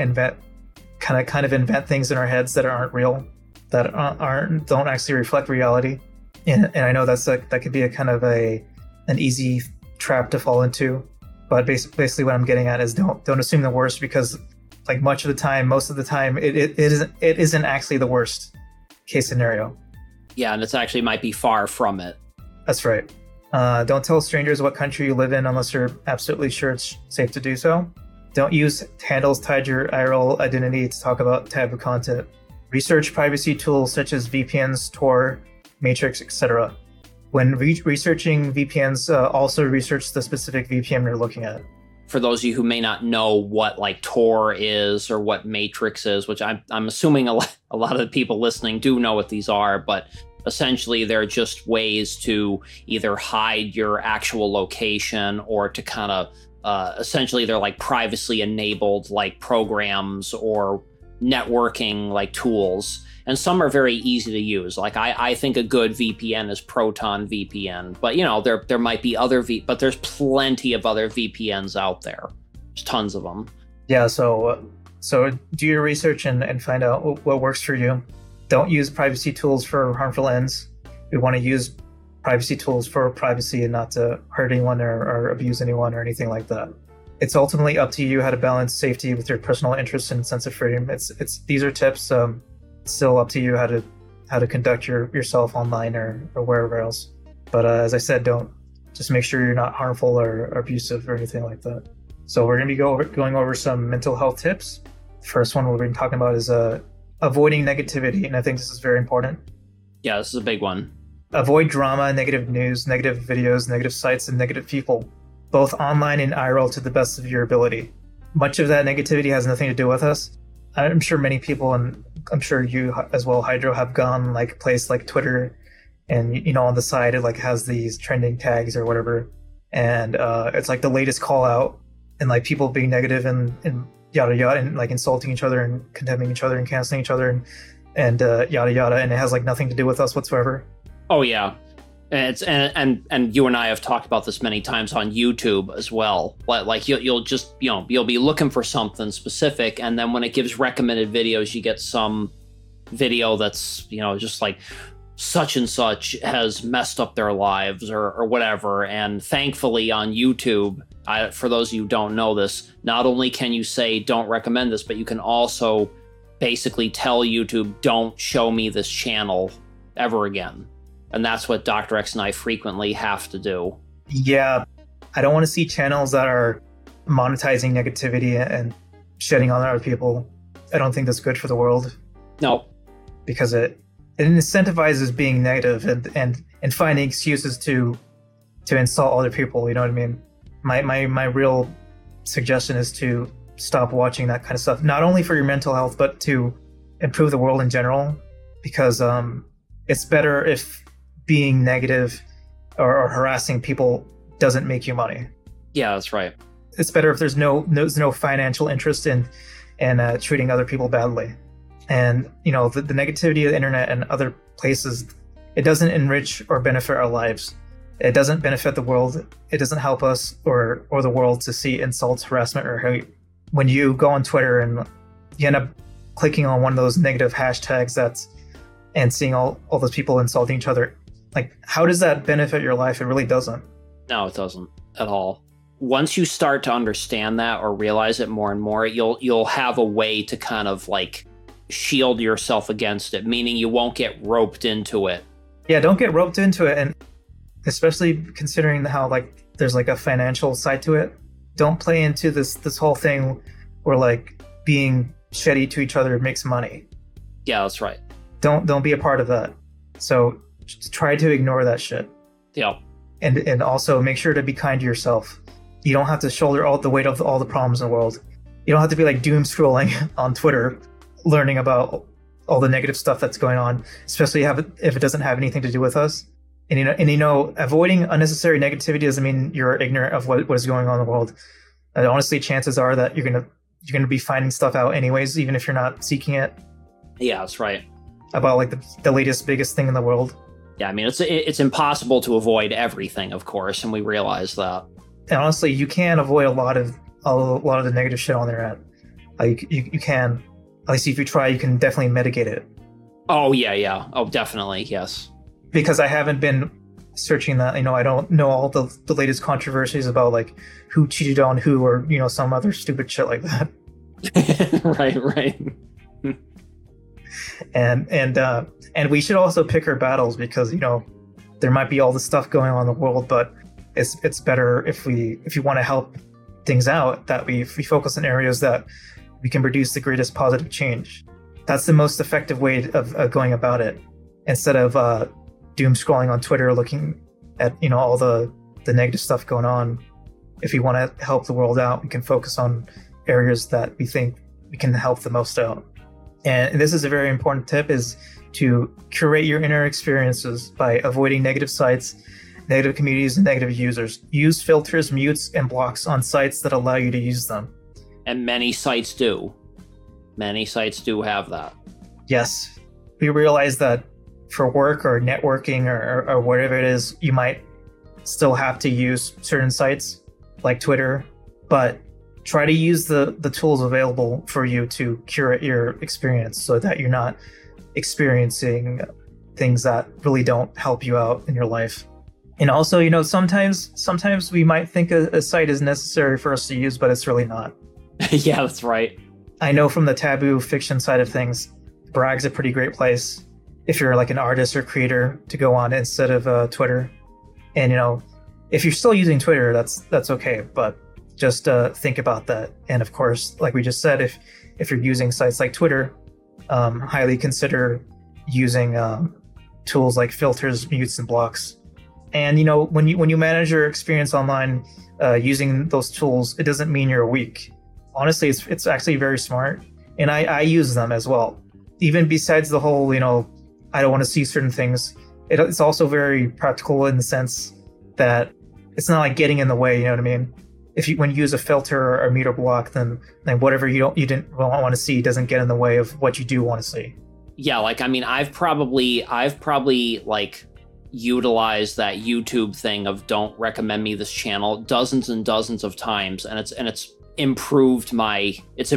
kind of invent things in our heads that aren't real, that don't actually reflect reality. And I know that could be a kind of an easy trap to fall into. But basically what I'm getting at is don't assume the worst, because like most of the time, it isn't actually the worst case scenario. Yeah, and it's actually might be far from it. That's right. Don't tell strangers what country you live in unless you're absolutely sure it's safe to do so. Don't use handles tied to your IRL identity to talk about taboo content. Research privacy tools such as VPNs, Tor, Matrix, etc. When researching VPNs, also research the specific VPN you're looking at. For those of you who may not know what like Tor is or what Matrix is, which I'm assuming a lot of the people listening do know what these are, but essentially they're just ways to either hide your actual location or to kind of essentially they're like privacy enabled like programs or networking like tools. And some are very easy to use. Like I think a good VPN is Proton VPN, but you know, there might be other but there's plenty of other VPNs out there. There's tons of them. Yeah. So do your research and find out what works for you. Don't use privacy tools for harmful ends. We want to use privacy tools for privacy and not to hurt anyone or abuse anyone or anything like that. It's ultimately up to you how to balance safety with your personal interests and sense of freedom. These are tips. It's still up to you how to conduct yourself online or wherever else. But as I said, just make sure you're not harmful or abusive or anything like that. So we're going to be going over some mental health tips. The first one we're going to be talking about is avoiding negativity, and I think this is very important. Yeah, this is a big one. Avoid drama, negative news, negative videos, negative sites, and negative people, both online and IRL, to the best of your ability. Much of that negativity has nothing to do with us. I'm sure many people, and I'm sure you as well, Hydro, have gone like a place like Twitter, and you know on the side it like has these trending tags or whatever, and it's like the latest call out, and like people being negative and yada yada, and like insulting each other and condemning each other and canceling each other and yada yada, and it has like nothing to do with us whatsoever. Oh yeah. And it's and you and I have talked about this many times on YouTube as well. Like you'll just, you'll be looking for something specific, and then when it gives recommended videos, you get some video that's, just like such and such has messed up their lives or whatever. And thankfully on YouTube, for those of you who don't know this, not only can you say don't recommend this, but you can also basically tell YouTube, don't show me this channel ever again. And that's what Dr. X and I frequently have to do. Yeah, I don't want to see channels that are monetizing negativity and shedding on other people. I don't think that's good for the world. No. Because it incentivizes being negative and finding excuses to insult other people. You know what I mean? My real suggestion is to stop watching that kind of stuff, not only for your mental health, but to improve the world in general. Because it's better if being negative or harassing people doesn't make you money. Yeah, that's right. It's better if there's no financial interest in treating other people badly. And the negativity of the internet and other places, it doesn't enrich or benefit our lives. It doesn't benefit the world. It doesn't help us or the world to see insults, harassment, or hate. When you go on Twitter and you end up clicking on one of those negative hashtags and seeing all those people insulting each other, like, how does that benefit your life? It really doesn't. No, it doesn't at all. Once you start to understand that or realize it more and more, you'll have a way to kind of like shield yourself against it, meaning you won't get roped into it. Yeah, don't get roped into it, and especially considering how like there's like a financial side to it. Don't play into this whole thing where like being shitty to each other makes money. Yeah, that's right. Don't be a part of that. So just try to ignore that shit. Yeah. And also make sure to be kind to yourself. You don't have to shoulder all the weight of all the problems in the world. You don't have to be like doom scrolling on Twitter, learning about all the negative stuff that's going on, especially if it doesn't have anything to do with us. And avoiding unnecessary negativity doesn't mean you're ignorant of what is going on in the world. Honestly, chances are that you're gonna be finding stuff out anyways, even if you're not seeking it. Yeah, that's right. About like the latest, biggest thing in the world. Yeah, I mean, it's impossible to avoid everything, of course, and we realize that. And honestly, you can avoid a lot of the negative shit on the internet. You can, at least if you try, you can definitely mitigate it. Oh yeah. Oh, definitely, yes. Because I haven't been searching that. I don't know all the latest controversies about like who cheated on who or some other stupid shit like that. Right. And we should also pick our battles, because there might be all this stuff going on in the world, but it's better if you want to help things out, that we focus on areas that we can produce the greatest positive change. That's the most effective way of going about it, instead of doom scrolling on Twitter looking at all the negative stuff going on. If we want to help the world out, we can focus on areas that we think we can help the most out. And this is a very important tip, is to curate your inner experiences by avoiding negative sites, negative communities, and negative users. Use filters, mutes, and blocks on sites that allow you to use them. And many sites do. Many sites do have that. Yes. We realize that for work or networking or whatever it is, you might still have to use certain sites like Twitter, but try to use the tools available for you to curate your experience so that you're not experiencing things that really don't help you out in your life. And also, sometimes we might think a site is necessary for us to use, but it's really not. Yeah, that's right. I know from the taboo fiction side of things, Bragg's a pretty great place if you're like an artist or creator to go on instead of Twitter. And if you're still using Twitter, that's okay, but just think about that. And of course, like we just said, if you're using sites like Twitter, highly consider using tools like filters, mutes, and blocks. And when you manage your experience online using those tools, it doesn't mean you're weak. Honestly, it's actually very smart, and I use them as well. Even besides the whole, I don't want to see certain things. It's also very practical in the sense that it's not like getting in the way. You know what I mean? when you use a filter or a meter block, then whatever you didn't want to see doesn't get in the way of what you do want to see. Yeah, like, I mean, I've probably like utilized that YouTube thing of don't recommend me this channel dozens and dozens of times, and it's improved my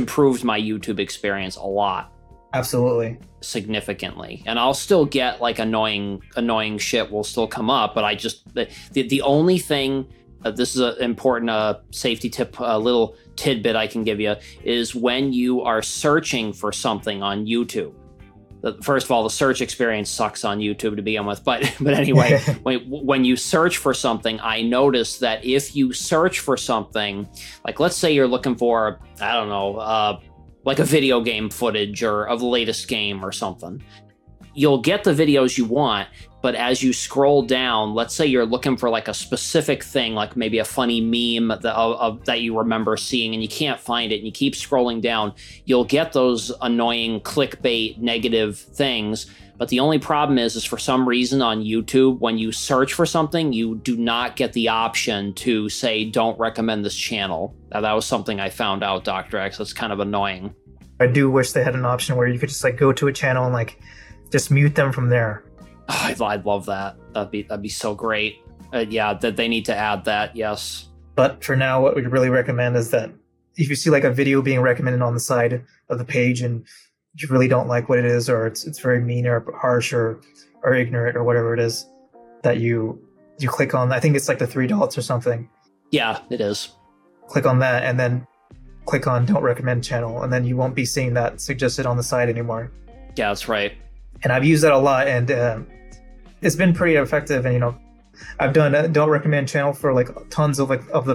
YouTube experience a lot. Absolutely. Significantly. And I'll still get like annoying shit will still come up, but I just the only thing, this is an important safety tip, a little tidbit I can give you, is when you are searching for something on YouTube. First of all, the search experience sucks on YouTube to begin with, but anyway, when you search for something, I noticed that if you search for something, like let's say you're looking for, I don't know, like a video game footage or of the latest game or something, you'll get the videos you want, but as you scroll down, let's say you're looking for like a specific thing, like maybe a funny meme that you remember seeing and you can't find it and you keep scrolling down, you'll get those annoying clickbait negative things. But the only problem is for some reason on YouTube, when you search for something, you do not get the option to say, don't recommend this channel. Now, that was something I found out, Dr. X. That's kind of annoying. I do wish they had an option where you could just like go to a channel and like just mute them from there. Oh, I'd love that. That'd be so great. Yeah, that they need to add that. Yes. But for now, what we'd really recommend is that if you see like a video being recommended on the side of the page and you really don't like what it is, or it's very mean or harsh or ignorant or whatever it is, that you click on, I think it's like the 3 dots or something. Yeah, it is. Click on that and then click on don't recommend channel, and then you won't be seeing that suggested on the side anymore. Yeah, that's right. And I've used that a lot, and it's been pretty effective. And I've done a don't recommend channel for like tons of like of the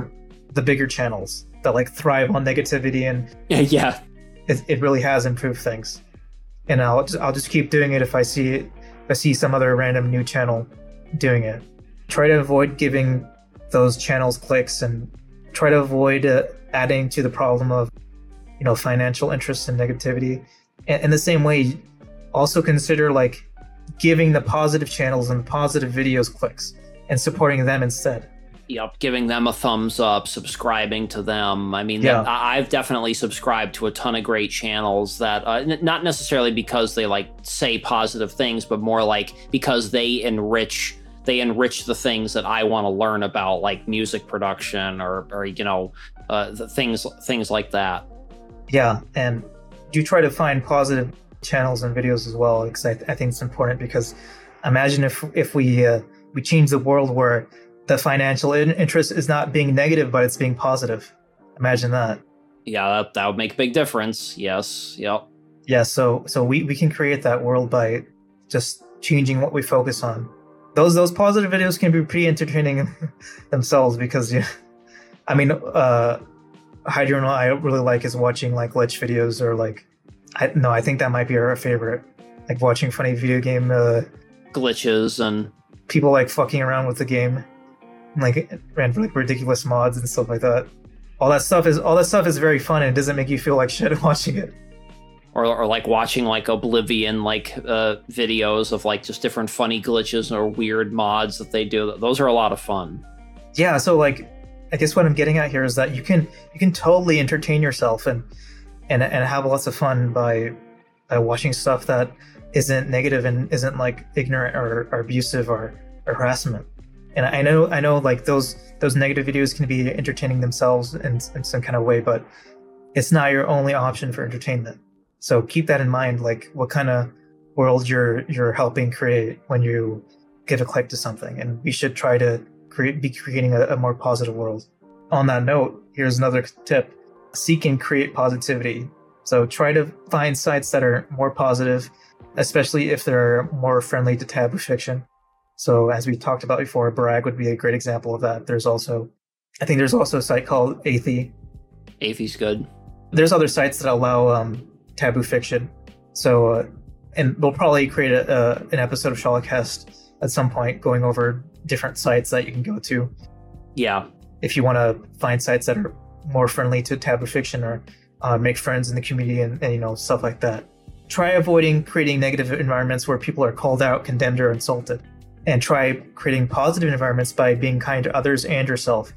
bigger channels that like thrive on negativity, and yeah, it really has improved things. And I'll just keep doing it if I see some other random new channel doing it. Try to avoid giving those channels clicks, and try to avoid adding to the problem of financial interest and negativity. And in the same way, also consider like giving the positive channels and positive videos clicks and supporting them instead. Yep, giving them a thumbs up, subscribing to them. I mean, I've definitely subscribed to a ton of great channels that, not necessarily because they like say positive things, but more like because they enrich the things that I want to learn about, like music production or the things like that. Yeah, and do try to find positive channels and videos as well, because I think it's important. Because imagine if we change the world where the financial interest is not being negative, but it's being positive. Imagine that. Yeah, that would make a big difference. Yes. Yep. Yeah. So we can create that world by just changing what we focus on. Those positive videos can be pretty entertaining themselves, because Hydro and I really like is watching like glitch videos, or like I think that might be our favorite, like watching funny video game glitches and people like fucking around with the game, like ridiculous mods and stuff like that. All that stuff is very fun, and it doesn't make you feel like shit watching it. Or like watching like Oblivion videos of like just different funny glitches or weird mods that they do. Those are a lot of fun. Yeah, so like I guess what I'm getting at here is that you can totally entertain yourself and have lots of fun by watching stuff that isn't negative and isn't like ignorant or abusive or harassment. And I know like those negative videos can be entertaining themselves in some kind of way, but it's not your only option for entertainment. So keep that in mind, like what kind of world you're helping create when you give a click to something. And we should try to be creating a more positive world. On that note, here's another tip. Seek and create positivity. So try to find sites that are more positive, especially if they're more friendly to taboo fiction. So as we talked about before, Brag would be a great example of that. I think there's also a site called Athey. Athey's good. There's other sites that allow taboo fiction. So, and we'll probably create an episode of Sholocast at some point going over different sites that you can go to. Yeah. If you want to find sites that are more friendly to taboo fiction, or make friends in the community and stuff like that. Try avoiding creating negative environments where people are called out, condemned, or insulted. And try creating positive environments by being kind to others and yourself.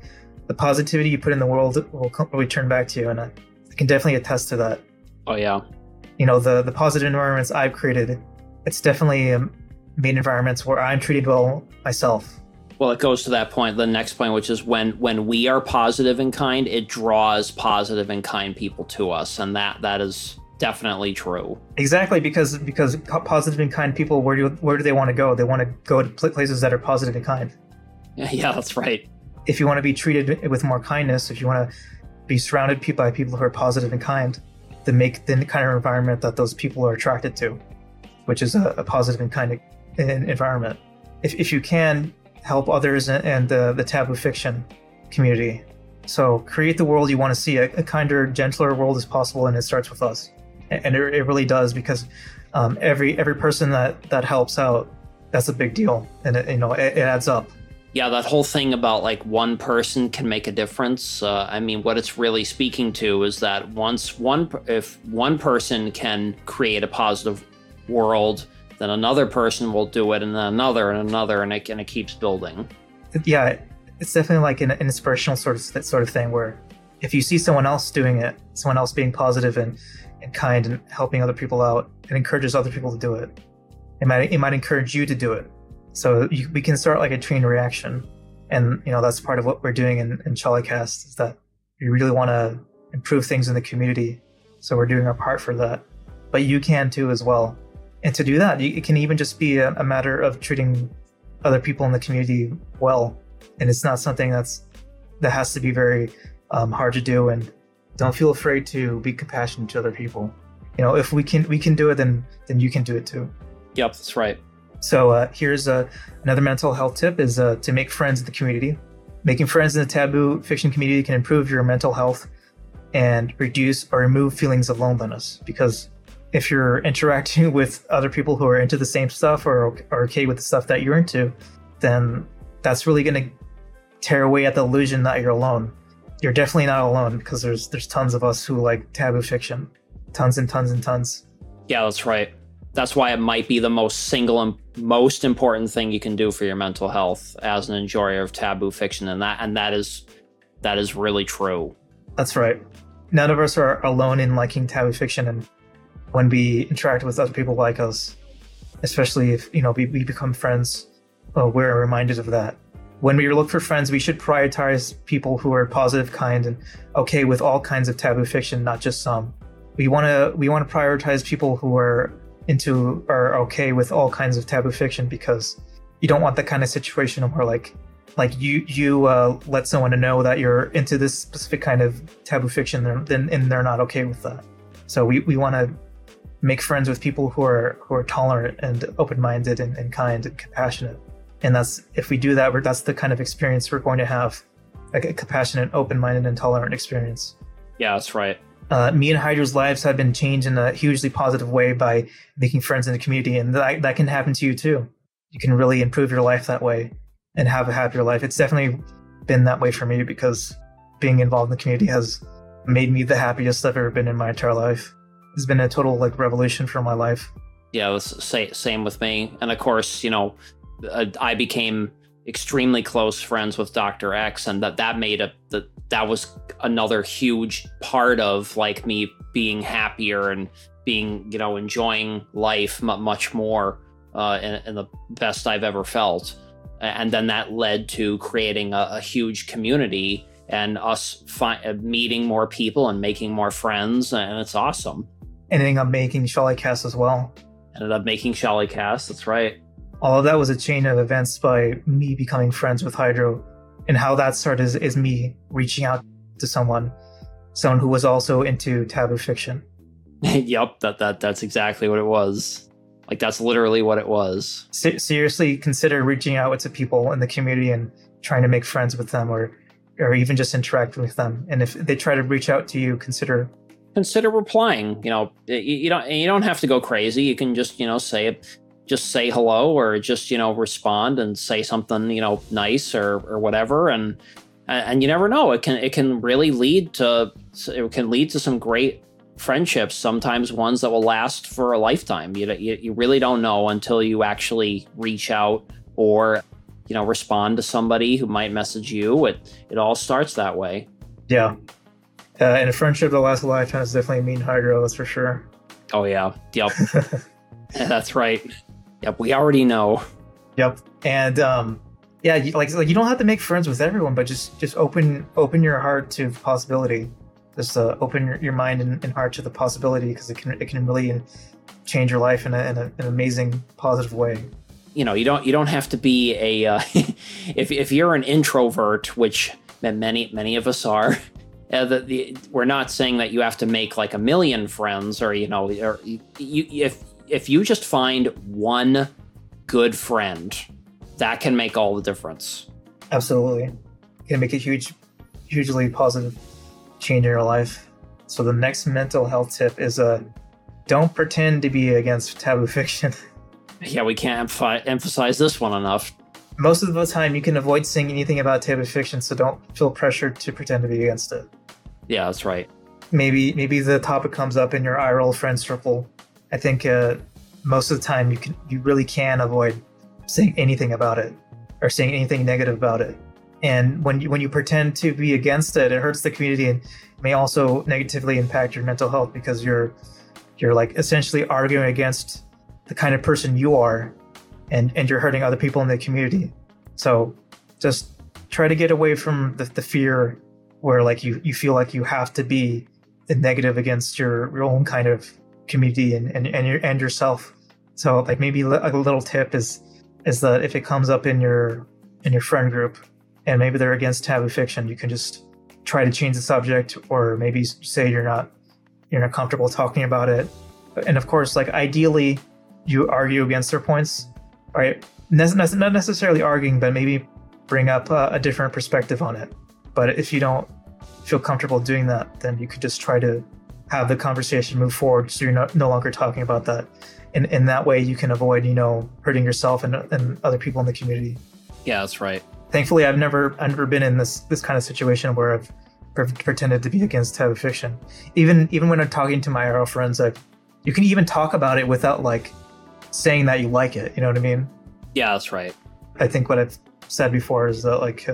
the positivity you put in the world will return back to you. And I can definitely attest to that. Oh, yeah. The positive environments I've created, it's definitely made environments where I'm treated well myself. Well, it goes to that point, the next point, which is when we are positive and kind, it draws positive and kind people to us. And that is definitely true. Exactly, because positive and kind people, where do they want to go? They want to go to places that are positive and kind. Yeah, that's right. If you want to be treated with more kindness, if you want to be surrounded by people who are positive and kind, then make the kind of environment that those people are attracted to, which is a positive and kind environment. If you can, help others and the taboo fiction community. So create the world you want to see, a kinder, gentler world as possible, and it starts with us. And it really does, because every person that helps out, that's a big deal, and it adds up. Yeah, that whole thing about like one person can make a difference. I mean, what it's really speaking to is that if one person can create a positive world, then another person will do it, and then another and another, and it keeps building. Yeah, it's definitely like an inspirational sort of thing, where if you see someone else doing it, someone else being positive and kind and helping other people out, it encourages other people to do it. It might encourage you to do it. So we can start like a chain reaction. And, that's part of what we're doing in Charliecast, is that we really want to improve things in the community. So we're doing our part for that. But you can too as well. And to do that, it can even just be a matter of treating other people in the community well. And it's not something that has to be very hard to do. And don't feel afraid to be compassionate to other people. If we can do it, then you can do it too. Yep, that's right. So here's another mental health tip, is to make friends in the community. Making friends in the taboo fiction community can improve your mental health and reduce or remove feelings of loneliness. Because if you're interacting with other people who are into the same stuff or are okay with the stuff that you're into, then that's really going to tear away at the illusion that you're alone. You're definitely not alone, because there's tons of us who like taboo fiction. Tons and tons and tons. Yeah, that's right. That's why it might be the most single and most important thing you can do for your mental health as an enjoyer of taboo fiction, and that is really true. That's right. None of us are alone in liking taboo fiction, and when we interact with other people like us, especially if we become friends, we're reminded of that. When we look for friends, we should prioritize people who are positive, kind, and okay with all kinds of taboo fiction, not just some. We want to prioritize people who are okay with all kinds of taboo fiction, because you don't want that kind of situation where like you let someone know that you're into this specific kind of taboo fiction, and they're not okay with that. So we want to make friends with people who are tolerant and open-minded and kind and compassionate. And if we do that, that's the kind of experience we're going to have, like a compassionate, open-minded, and tolerant experience. Yeah, that's right. Me and Hydra's lives have been changed in a hugely positive way by making friends in the community, and that can happen to you too. You can really improve your life that way and have a happier life. It's definitely been that way for me, because being involved in the community has made me the happiest I've ever been in my entire life. It's been a total revolution for my life. Yeah, same with me. And of course, I became extremely close friends with Dr. X, and that was another huge part of me being happier and being, enjoying life much more in the best I've ever felt. And then that led to creating a huge community and us meeting more people and making more friends, and it's awesome. Ending up making Charliecast as well. Ended up making Charliecast, that's right. All of that was a chain of events by me becoming friends with Hydro, and how that started is me reaching out to someone who was also into taboo fiction. Yep, that's exactly what it was. That's literally what it was. Seriously, consider reaching out to people in the community and trying to make friends with them, or even just interact with them. And if they try to reach out to you, consider replying. You don't have to go crazy. You can just say hello, or just respond and say something nice or whatever, and you never know, it can really lead to some great friendships, sometimes ones that will last for a lifetime. You really don't know until you actually reach out or respond to somebody who might message you. It all starts that way. Yeah. And a friendship that lasts a lifetime is definitely mean hydro, that's for sure. Oh, yeah. Yep. That's right. Yep. We already know. Yep. And yeah, like you don't have to make friends with everyone, but just open your heart to the possibility. Just open your mind and heart to the possibility, because it can really change your life in an amazing, positive way. You don't have to be a if you're an introvert, which many of us are. We're not saying that you have to make like a million friends, or if you just find one good friend, that can make all the difference. Absolutely. It can make a hugely positive change in your life. So the next mental health tip is don't pretend to be against taboo fiction. Yeah, we can't emphasize this one enough. Most of the time you can avoid saying anything about taboo fiction, so don't feel pressured to pretend to be against it. Yeah, that's right. Maybe the topic comes up in your IRL friend circle. I think most of the time you really can avoid saying anything about it or saying anything negative about it. And when you pretend to be against it, it hurts the community and may also negatively impact your mental health, because you're like essentially arguing against the kind of person you are, and you're hurting other people in the community. So just try to get away from the fear where like you feel like you have to be negative against your own kind of community and yourself. So like maybe a little tip is that if it comes up in your friend group and maybe they're against taboo fiction, you can just try to change the subject, or maybe say you're not comfortable talking about it. And of course, like ideally you argue against their points, right? Not necessarily arguing, but maybe bring up a different perspective on it. But if you don't feel comfortable doing that, then you could just try to have the conversation move forward, so you're no longer talking about that. And in that way, you can avoid, hurting yourself and other people in the community. Yeah, that's right. Thankfully, I've never been in this kind of situation where I've pretended to be against taboo fiction. Even when I'm talking to my IRL friends, you can even talk about it without like saying that you like it. You know what I mean? Yeah, that's right. I think what I've said before is that like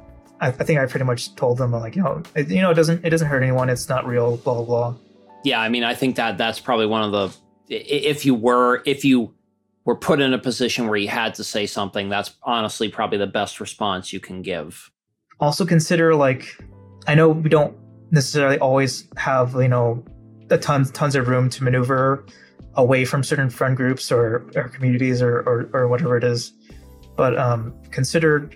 I think I pretty much told them like it doesn't hurt anyone. It's not real. Blah blah blah. Yeah, I mean, I think that's probably one of the if you were put in a position where you had to say something, that's honestly probably the best response you can give. Also consider, like, I know we don't necessarily always have tons of room to maneuver away from certain friend groups or communities or whatever it is, but consider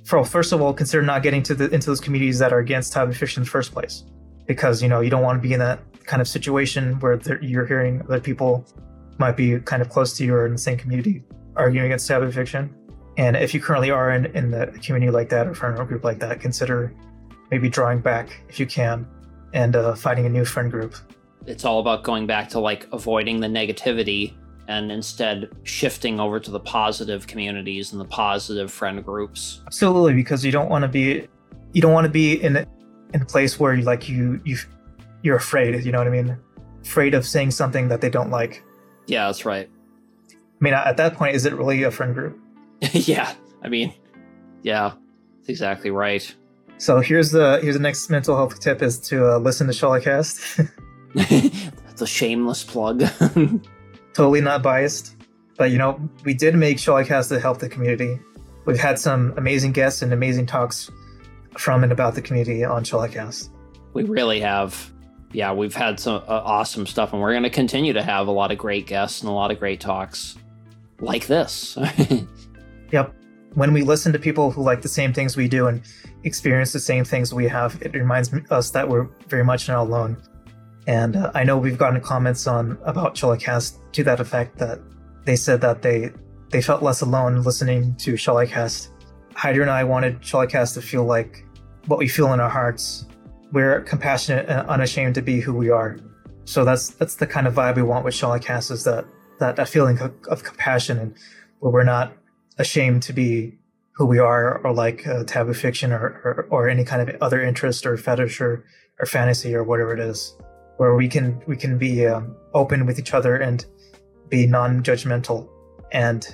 not getting into those communities that are against taboo fiction in the first place, because you don't want to be in that kind of situation where you're hearing other people might be kind of close to you or in the same community arguing against taboo fiction. And if you currently are in the community like that or friend group like that, consider maybe drawing back if you can and finding a new friend group. It's all about going back to like avoiding the negativity and instead shifting over to the positive communities and the positive friend groups. Absolutely, because you don't want to be in a place where you're afraid, you know what I mean? Afraid of saying something that they don't like. Yeah, that's right. I mean, at that point, is it really a friend group? Yeah, I mean, yeah, that's exactly right. So here's the next mental health tip is to listen to Shollycast. That's a shameless plug. Totally not biased, but we did make Shollycast to help the community. We've had some amazing guests and amazing talks from and about the community on Shollycast. We really have. Yeah, we've had some awesome stuff, and we're going to continue to have a lot of great guests and a lot of great talks like this. Yep. When we listen to people who like the same things we do and experience the same things we have, it reminds us that we're very much not alone. And I know we've gotten comments about Shollycast to that effect, that they said that they felt less alone listening to Shollycast. Hydra and I wanted Shollycast to feel like what we feel in our hearts. We're compassionate and unashamed to be who we are. So that's the kind of vibe we want with Shollycast, is that feeling of compassion, and where we're not ashamed to be who we are, or like taboo fiction or any kind of other interest or fetish or fantasy or whatever it is, where we can be open with each other and be non-judgmental. And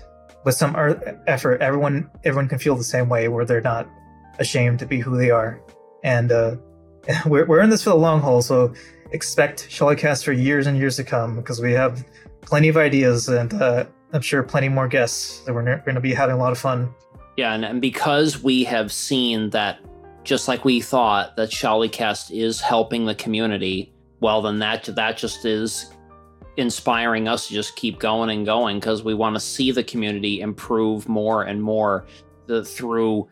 with some effort, everyone can feel the same way, where they're not ashamed to be who they are. And we're in this for the long haul, so expect Shellycast for years and years to come, because we have plenty of ideas, and I'm sure plenty more guests that we're going to be having a lot of fun. Yeah, and because we have seen that, just like we thought that Shellycast is helping the community, well, then that just is inspiring us to just keep going and going, because we want to see the community improve more and more through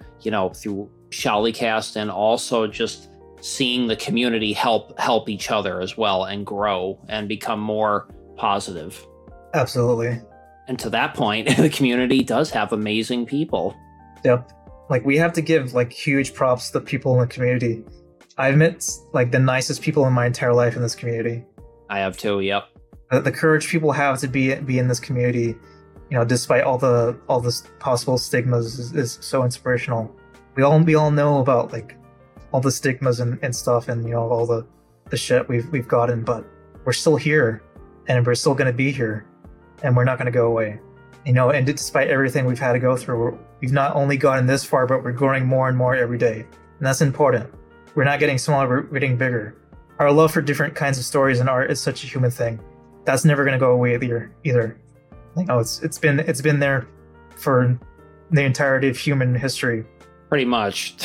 Shellycast, and also just seeing the community help each other as well and grow and become more positive. Absolutely. And to that point, the community does have amazing people. Yep. Like, we have to give like huge props to the people in the community. I've met like the nicest people in my entire life in this community. I have too. Yep. The courage people have to be in this community, despite all the possible stigmas, is so inspirational. We all know about like all the stigmas and stuff, and all the shit we've gotten, but we're still here, and we're still going to be here, and we're not going to go away. And despite everything we've had to go through, we've not only gotten this far, but we're growing more and more every day, and that's important. We're not getting smaller, we're getting bigger. Our love for different kinds of stories and art is such a human thing. That's never going to go away either. It's been there for the entirety of human history. Pretty much.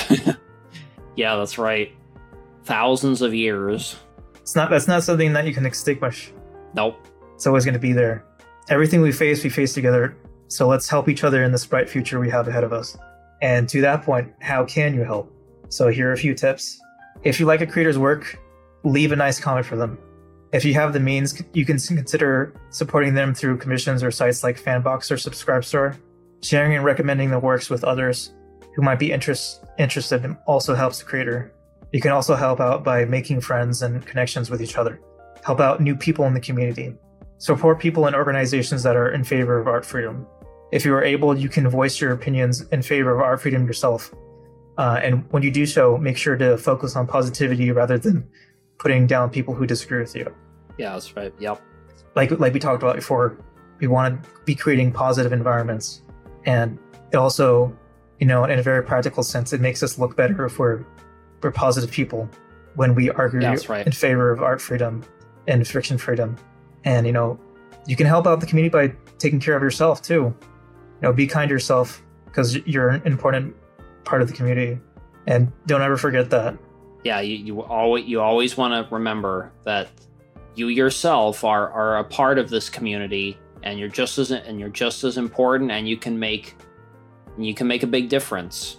Yeah, that's right. Thousands of years. That's not something that you can extinguish. Nope. It's always going to be there. Everything we face together. So let's help each other in this bright future we have ahead of us. And to that point, how can you help? So here are a few tips. If you like a creator's work, leave a nice comment for them. If you have the means, you can consider supporting them through commissions or sites like Fanbox or Subscribestar. Sharing and recommending the works with others who might be interested also helps the creator. You can also help out by making friends and connections with each other. Help out new people in the community. Support people and organizations that are in favor of art freedom. If you are able, you can voice your opinions in favor of art freedom yourself. And when you do so, make sure to focus on positivity rather than putting down people who disagree with you. Yeah, that's right. Yep. Like we talked about before, we want to be creating positive environments. And it also, in a very practical sense, it makes us look better if we're positive people when we argue in favor of art freedom and fiction freedom. And, you can help out the community by taking care of yourself too. Be kind to yourself, because you're an important part of the community. And don't ever forget that. Yeah, you always want to remember that you yourself are a part of this community, and you're just as important, and you can make a big difference.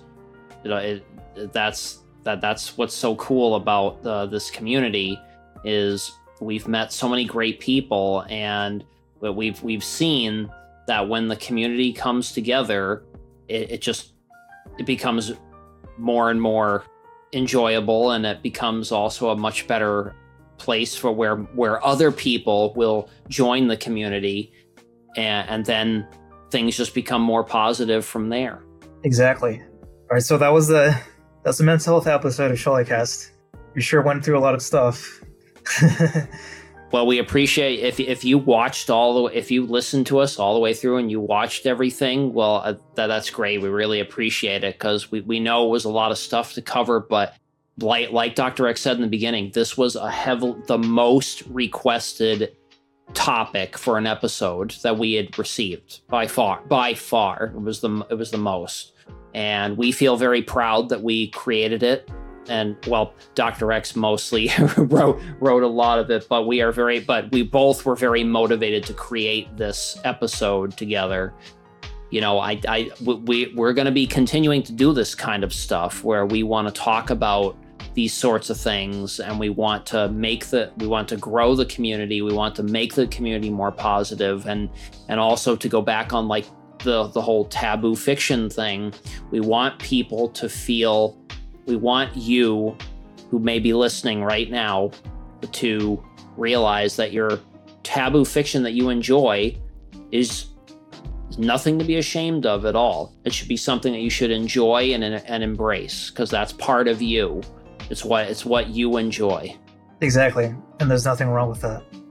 That's what's so cool about this community, is we've met so many great people, and we've seen that when the community comes together, it becomes more and more enjoyable, and it becomes also a much better place for where other people will join the community, and then things just become more positive from there. Exactly. All right, so that's the mental health episode of Shellycast. We sure went through a lot of stuff. Well, we appreciate if you watched if you listened to us all the way through and you watched everything. Well, that's great. We really appreciate it, because we know it was a lot of stuff to cover. But like Dr. X said in the beginning, this was the most requested topic for an episode that we had received by far. It was the most, and we feel very proud that we created it. And well, Dr. X mostly wrote a lot of it, but we both were very motivated to create this episode together. We're going to be continuing to do this kind of stuff where we want to talk about these sorts of things, and we want to grow the community. We want to make the community more positive, and also to go back on like the whole taboo fiction thing. We want people to feel. We want you, who may be listening right now, to realize that your taboo fiction that you enjoy is nothing to be ashamed of at all. It should be something that you should enjoy and embrace, because that's part of you. It's what you enjoy. Exactly. And there's nothing wrong with that.